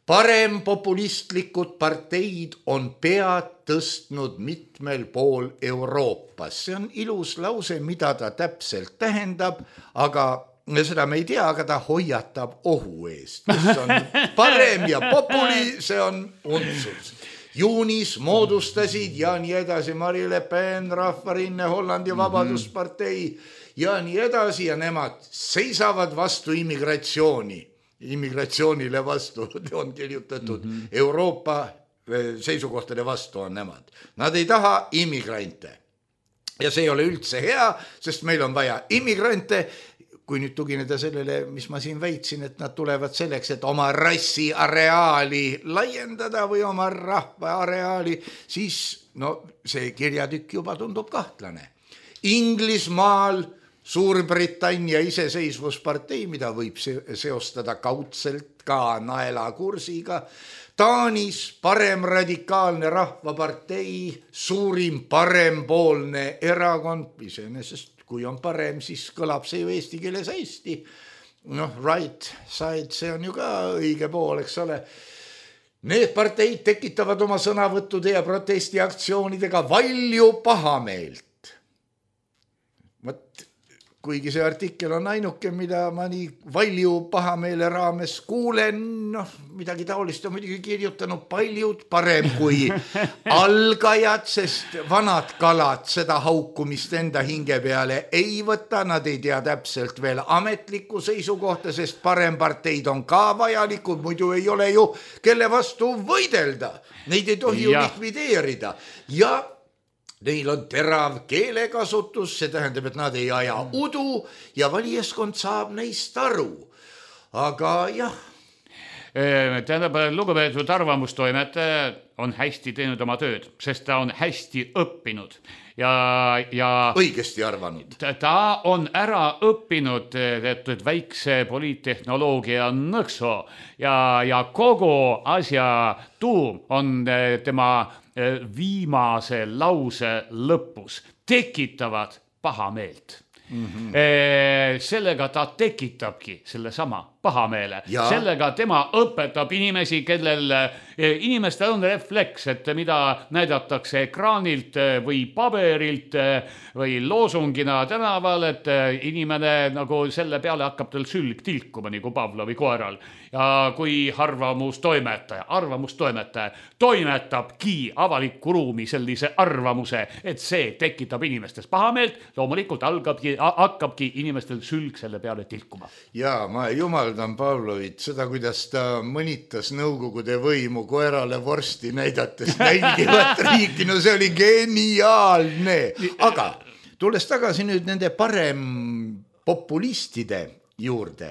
parem populistlikud parteid on pead tõstnud mitmel pool Euroopas. See on ilus lause, mida ta täpselt tähendab, aga seda me ei tea, aga ta hoiatab ohu eest. Mis on parem ja populi, see on untsus. Juunis moodustasid ja nii edasi Marine Le Pen, Rahvarinne, Hollandi Vabaduspartei ja nii edasi ja nemad seisavad vastu immigratsiooni. Immigratsioonile vastu on kirjutatud mm -hmm. Euroopa seisukohtade vastu on nemad. Nad ei taha immigrante. Ja see ei ole üldse hea, sest meil on vaja immigrante, kui nüüd tugineda sellele, mis ma siin väitsin, et nad tulevad selleks, et oma rassi areaali laiendada või oma rahva areaali, siis no see kirjatükk juba tundub kahtlane. Inglismaal Suurbritannia iseseisvuspartei, mida võib seostada kaudselt ka naelakursiga, Taanis paremradikaalne rahvapartei, suurim parempoolne erakond, iseenesest kui on parem, siis kõlab see ju eesti keeles hästi. Noh, right side, see on ju ka õige pool, eks ole. Need parteid tekitavad oma sõnavõttude ja protestiaktsioonidega valju pahameelt. Mõt, kuigi see artikkel on ainuke, mida ma nii valju pahameele raames kuulen, noh, midagi taolist on muidugi kirjutanud paljud, parem kui algajad, sest vanad kalad seda haukumist enda hinge peale ei võta, nad ei tea täpselt veel ametlikku seisukohta, sest paremparteid on ka vajalikud, muidu ei ole ju kelle vastu võidelda, neid ei tohi ju likvideerida ja neil on terav keelekasutus, see tähendab, et nad ei aja udu ja valijaskond saab neist aru. Aga jah. Tähendab, lugupeetud arvamustoimetaja on hästi teinud oma tööd, sest ta on hästi õppinud. Ja, ja õigesti arvanud. Ta on ära õppinud teatud väikse poliittehnoloogia nõkso ja, ja kogu asja tuum on tema viimase lause lõpus. Tekitavad pahameelt. Mm-hmm. Sellega ta tekitabki selle sama pahameele. Ja. Sellega tema õpetab inimesi, kellel inimestel on refleks, et mida näidatakse ekraanilt või paberilt või loosungina tänaval, et inimene nagu selle peale hakkab tal sülg tilkuma nagu Pavlovi koeral. Ja kui arvamustoimetaja, arvamustoimetaja toimetabki avalikku ruumi sellise arvamuse, et see tekitab inimestes pahameelt, loomulikult algabki, hakkabki inimestel sülg selle peale tilkuma. Ja ma jumaldan Pavlovit seda, kuidas ta mõnitas nõukogude võimu koerale vorsti näidates nälgivat riiki, no see oli geniaalne. Aga tulles tagasi nüüd nende parem populistide juurde,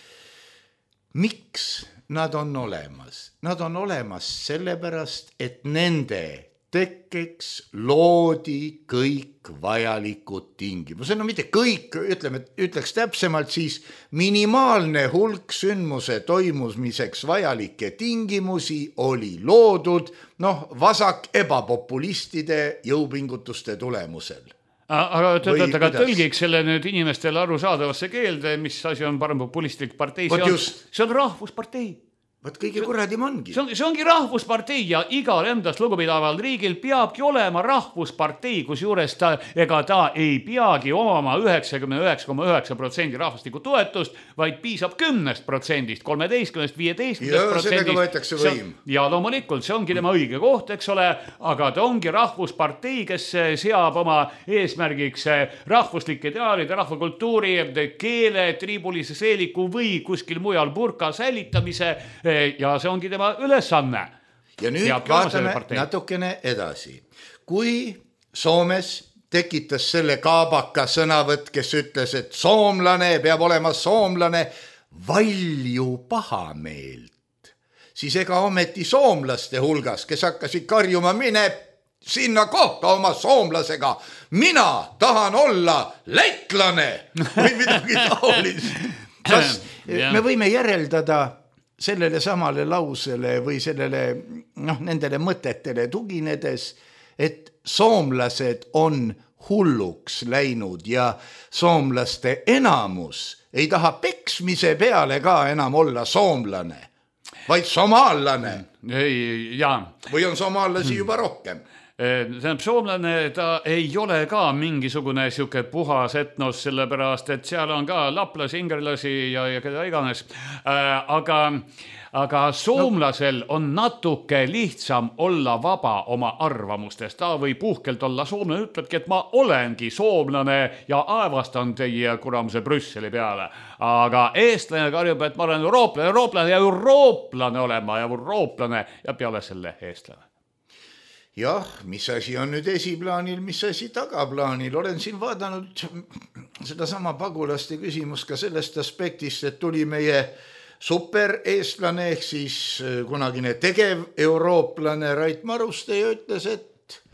miks nad on olemas? Nad on olemas sellepärast, et nende tekkeks loodi kõik vajalikud tingimused. No mitte kõik, ütleme, ütleks täpsemalt siis minimaalne hulk sündmuse toimumiseks vajalikke tingimusi oli loodud, noh, vasak ebapopulistide jõupingutuste tulemusel. Aga, tõt, aga tõlgiks selle nüüd inimestele arusaadavasse keelde, mis asi on parempopulistlik partei, see on, see on rahvuspartei. Võt kõige kuradim ongi. See, on, see ongi rahvuspartei ja igal endast lugupidaval riigil peabki olema rahvuspartei, kus juures ta, ega ta ei peagi omama üheksakümmend üheksa koma üheksa protsenti rahvastiku toetust, vaid piisab kümnest protsendist, kolmeteistkümnest, viieteistkümnest protsendist. Sellega võetakse võim. Ja loomulikult see ongi tema õige koht, eks ole, aga ta ongi rahvuspartei, kes seab oma eesmärgiks rahvuslike ideaalide, rahvakultuuri, keele, triibulise seeliku või kuskil mujal burka säilitamise ja see ongi tema ülesanne. Ja nüüd vaatame natukene edasi. Kui Soomes tekitas selle kaabaka sõnavõtt, kes ütles, et soomlane peab olema soomlane valju pahameelt, siis ega ometi soomlaste hulgas, kes hakkasid karjuma, mine sinna kohta oma soomlasega, mina tahan olla lätlane või midagi taolist. Kas me võime järeldada sellele samale lausele või sellele, noh, nendele mõtetele tuginedes, et soomlased on hulluks läinud ja soomlaste enamus ei taha peksmise peale ka enam olla soomlane. vaid somaallane. Ei, jaa. Või on somaallasi juba rohkem? Tähendab, soomlane ta ei ole ka mingisugune siuke puhas etnos, sellepärast, et seal on ka laplasi, ingerlasi ja, ja keda iganes. Aga, aga soomlasel on natuke lihtsam olla vaba oma arvamustest. Ta võib puhkelt olla soomlane, ütlebki, et ma olengi soomlane ja aevastan teie kuramuse Brüsseli peale. Aga eestlane karjub, et ma olen eurooplane, eurooplane ja eurooplane olema ja eurooplane ja peale selle eestlane. Jah, mis asi on nüüd esiplaanil, mis asi tagaplaanil. Olen siin vaadanud seda sama pagulaste küsimust ka sellest aspektist, et tuli meie super eestlane ehk siis kunagine tegev eurooplane Rait Maruste ja ütles, et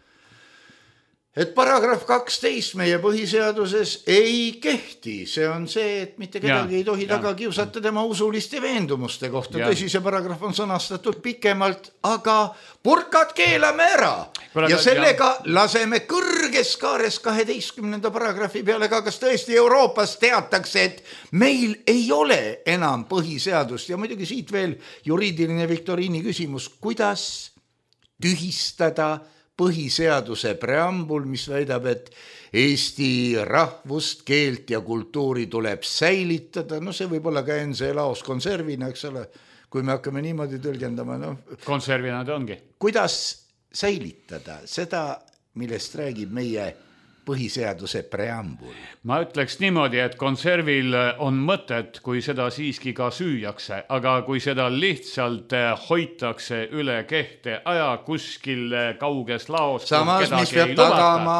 et paragrahv kaksteist meie põhiseaduses ei kehti. See on see, et mitte kedagi ja, ei tohi ja. taga kiusata tema usuliste veendumuste kohta. Ja. Tõsi, see paragrahv on sõnastatud pikemalt, aga purkad keelame ära. Praga, ja sellega ja. laseme kõrges kaares kaheteistkümnenda paragrahvi peale ka, kas tõesti Euroopas teatakse, et meil ei ole enam põhiseadust. Ja muidugi siit veel juriidiline viktoriini küsimus, kuidas tühistada põhiseaduse preambul, mis väidab, et Eesti rahvust, keelt ja kultuuri tuleb säilitada. No see võib olla ka enese laos konservina, eks ole, kui me hakkame niimoodi tõlgendama. No, konservina ta ongi. Kuidas säilitada seda, millest räägib meie põhiseaduse preambul? Ma ütleks niimoodi, et konservil on mõtet, kui seda siiski ka süüakse, aga kui seda lihtsalt hoitakse üle kehte aja kuskil kauges laos. Samas, mis peab tagama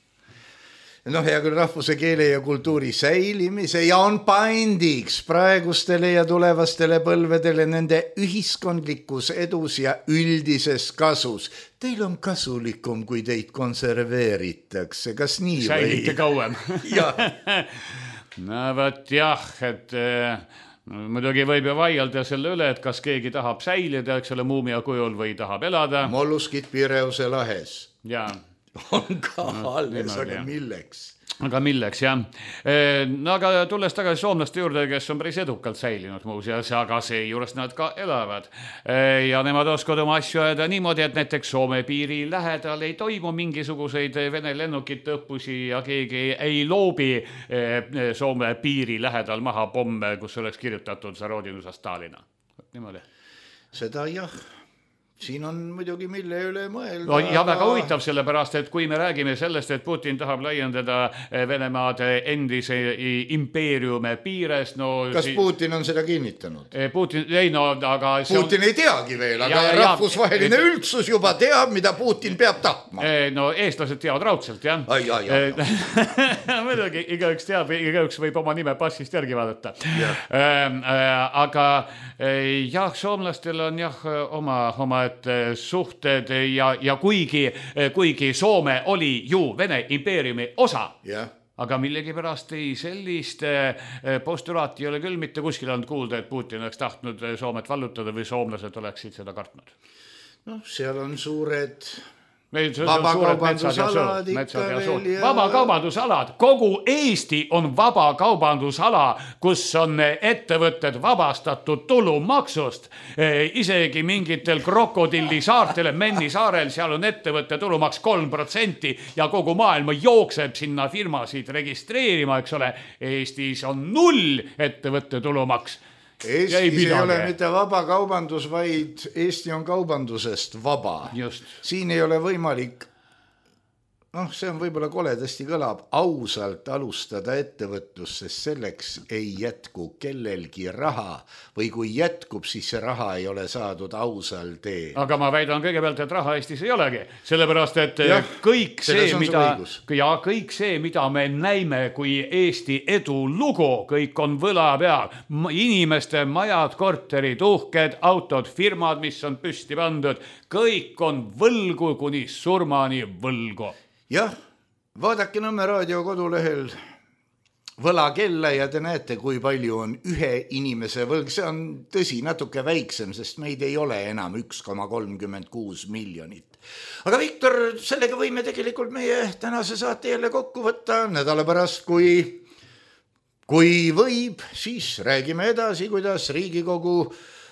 noh, hea küll rahvuse, keele ja kultuuri säilimise ja on paindiks praegustele ja tulevastele põlvedele nende ühiskondlikus edus ja üldises kasus. Teil on kasulikum, kui teid konserveeritakse. Kas nii või? Säilite kauem. No võt jah, et no, muidugi võib ju vaielda selle üle, et kas keegi tahab säilida, eks ole, muumia kujul või tahab elada. Molluskid Pireuse lahes. Jaa. On ka no, alles, aga jah. milleks? Aga milleks, jah. No, aga tulles tagasi soomlaste juurde, kes on päris edukalt säilinud muuseas, aga see juures nad ka elavad. Ja nemad oskavad oma asju ajada niimoodi, et näiteks Soome piiri lähedal ei toimu mingisuguseid Vene lennukite õppusi ja keegi ei loobi Soome piiri lähedal maha pomme, kus oleks kirjutatud Zarodinuse Stalina. Niimoodi. Seda jah. Siin on muidugi mille üle mõelda. No, ja väga huvitav sellepärast, et kui me räägime sellest, et Putin tahab laiendada Venemaad endise impeeriume piires, no... Kas si... Putin on seda kinnitanud? Putin, ei no, aga... Putin on... ei teagi veel, aga ja, ja, rahvusvaheline ja... üldsus juba teab, mida Putin peab tahtma. No, eestlased teavad raudselt, jah. Ai, ai, ai. Muidugi, igaüks teab, igaüks võib oma nime passist järgi vaadata. Ja. Aga jah, soomlastel on jah oma, oma et suhted ja, ja kuigi, kuigi Soome oli ju Vene impeeriumi osa, yeah. aga millegipärast ei sellist postulaati ei ole küll mitte kuskil olnud kuulda, et Putin oleks tahtnud Soomet vallutada või soomlased oleksid seda kartnud. No, seal on suured... Vabakaubandusalad ikka veel ja... Vabakaubandusalad, kogu Eesti on vabakaubandusala, kus on ettevõtted vabastatud tulumaksust. Isegi mingitel krokodilli saartele, Menni saarel, seal on ettevõtte tulumaks kolm protsenti ja kogu maailma jookseb sinna firmasid registreerima, eks ole. Eestis on null ettevõtte tulumaks. Eestis ei, ei ole mitte vaba kaubandus, vaid Eesti on kaubandusest vaba. Just. Siin ei ole võimalik, noh, see on võib-olla koledasti kõlab, ausalt alustada ettevõtlust, sest selleks ei jätku kellelgi raha või kui jätkub, siis see raha ei ole saadud ausal teel. Aga ma väidan kõigepealt, et raha Eestis ei olegi, sellepärast et ja, kõik, see, mida, ja kõik see, mida me näime kui Eesti edulugu, kõik on võla peal. Inimeste majad, korterid, uhked, autod, firmad, mis on püsti pandud, kõik on võlgu kuni surmani võlgu. Jah, vaadake Nõmme raadio kodulehel võlakella ja te näete, kui palju on ühe inimese võlg. See on tõsi natuke väiksem, sest meid ei ole enam üks koma kolmkümmend kuus miljonit. Aga Viktor, sellega võime tegelikult meie tänase saate jälle kokku võtta nädala pärast, kui, kui võib, siis räägime edasi, kuidas Riigikogu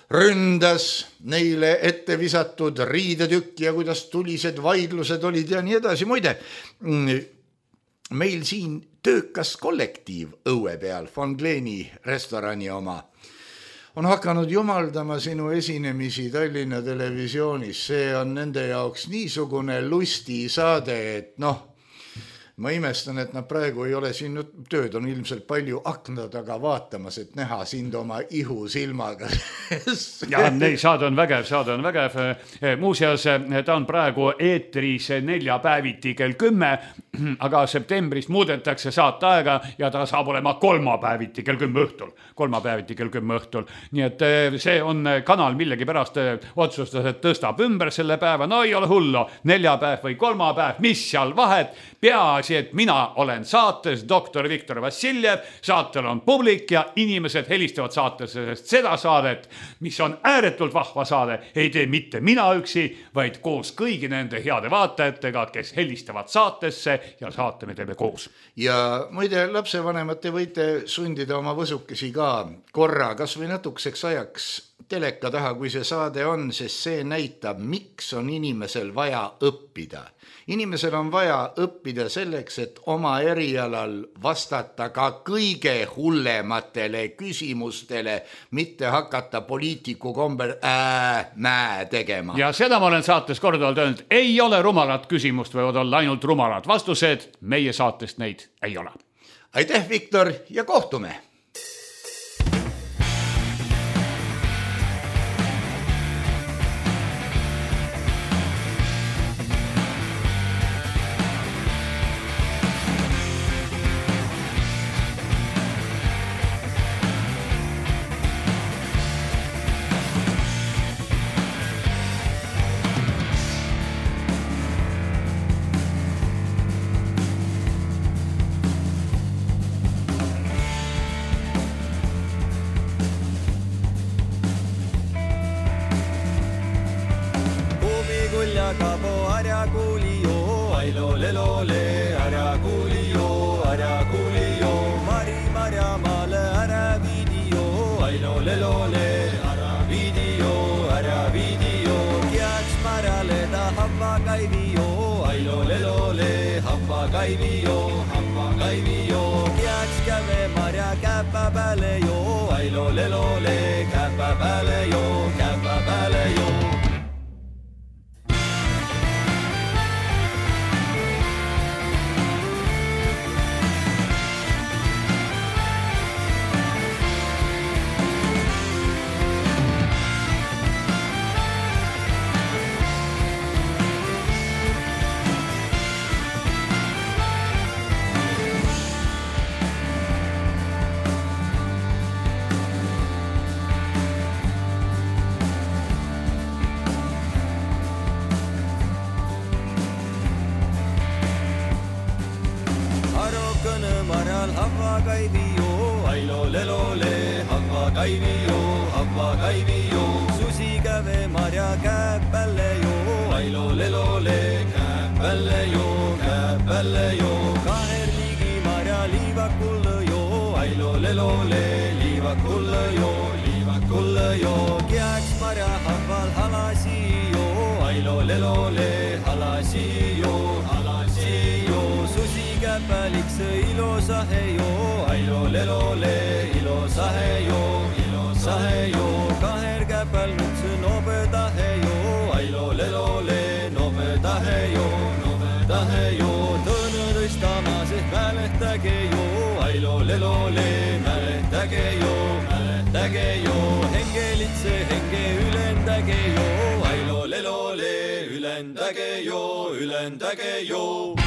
ründas neile ette visatud riidetükki ja kuidas tulised vaidlused olid ja nii edasi. Muide, meil siin töökas kollektiiv õue peal, Von Kleeni restorani oma, on hakanud jumaldama sinu esinemisi Tallinna televisioonis. See on nende jaoks niisugune lusti saade, et noh, ma imestan, et nad praegu ei ole siin, tööd on ilmselt palju akna taga vaatamas, et näha sind oma ihu silmaga. Ja, nei, saade on vägev, saade on vägev. Muuseas, ta on praegu eetris neljapäeviti kell kümme, aga septembris muudetakse saateaega ja ta saab olema kolmapäeviti kell kümme õhtul. Kolmapäeviti kell kümme õhtul. Nii et see on kanal millegi pärast otsustas, et tõstab ümber selle päeva. No ei ole hullu, neljapäev või kolmapäev, mis seal vahet? Peaasi, et mina olen saates doktor Viktor Vassiljev, saatel on publik ja inimesed helistavad saatesse, sest seda saadet, mis on ääretult vahva saade, ei tee mitte mina üksi, vaid koos kõigi nende heade vaatajatega, kes helistavad saatesse ja saate me teeme koos. Ja muide, lapsevanemad, te võite sundida oma võsukesi ka korra, kas või natukeseks ajaks teleka taha, kui see saade on, sest see näitab, miks on inimesel vaja õppida. Inimesel on vaja õppida selleks, et oma erialal vastata ka kõige hullematele küsimustele, mitte hakata poliitiku komber ää, mää tegema. Ja seda ma olen saates korduvalt öelnud, ei ole rumalat küsimust, võivad olla ainult rumalad vastused, meie saatest neid ei ole. Aitäh, Viktor, ja kohtume! Ülendäge jo.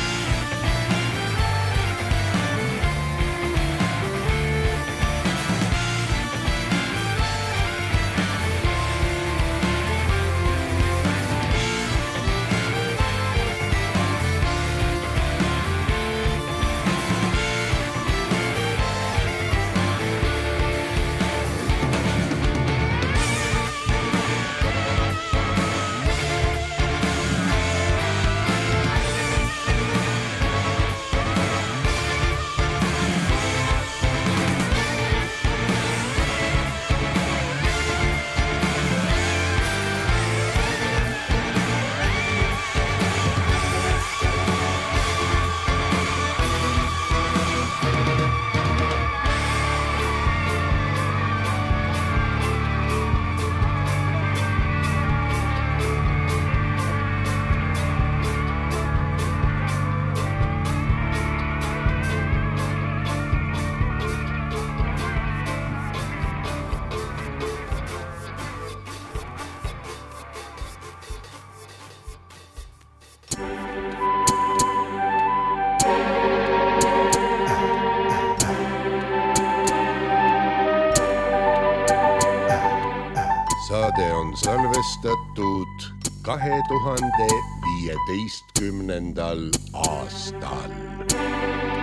saade on salvestatud kahe tuhande viieteistkümnendal aastal.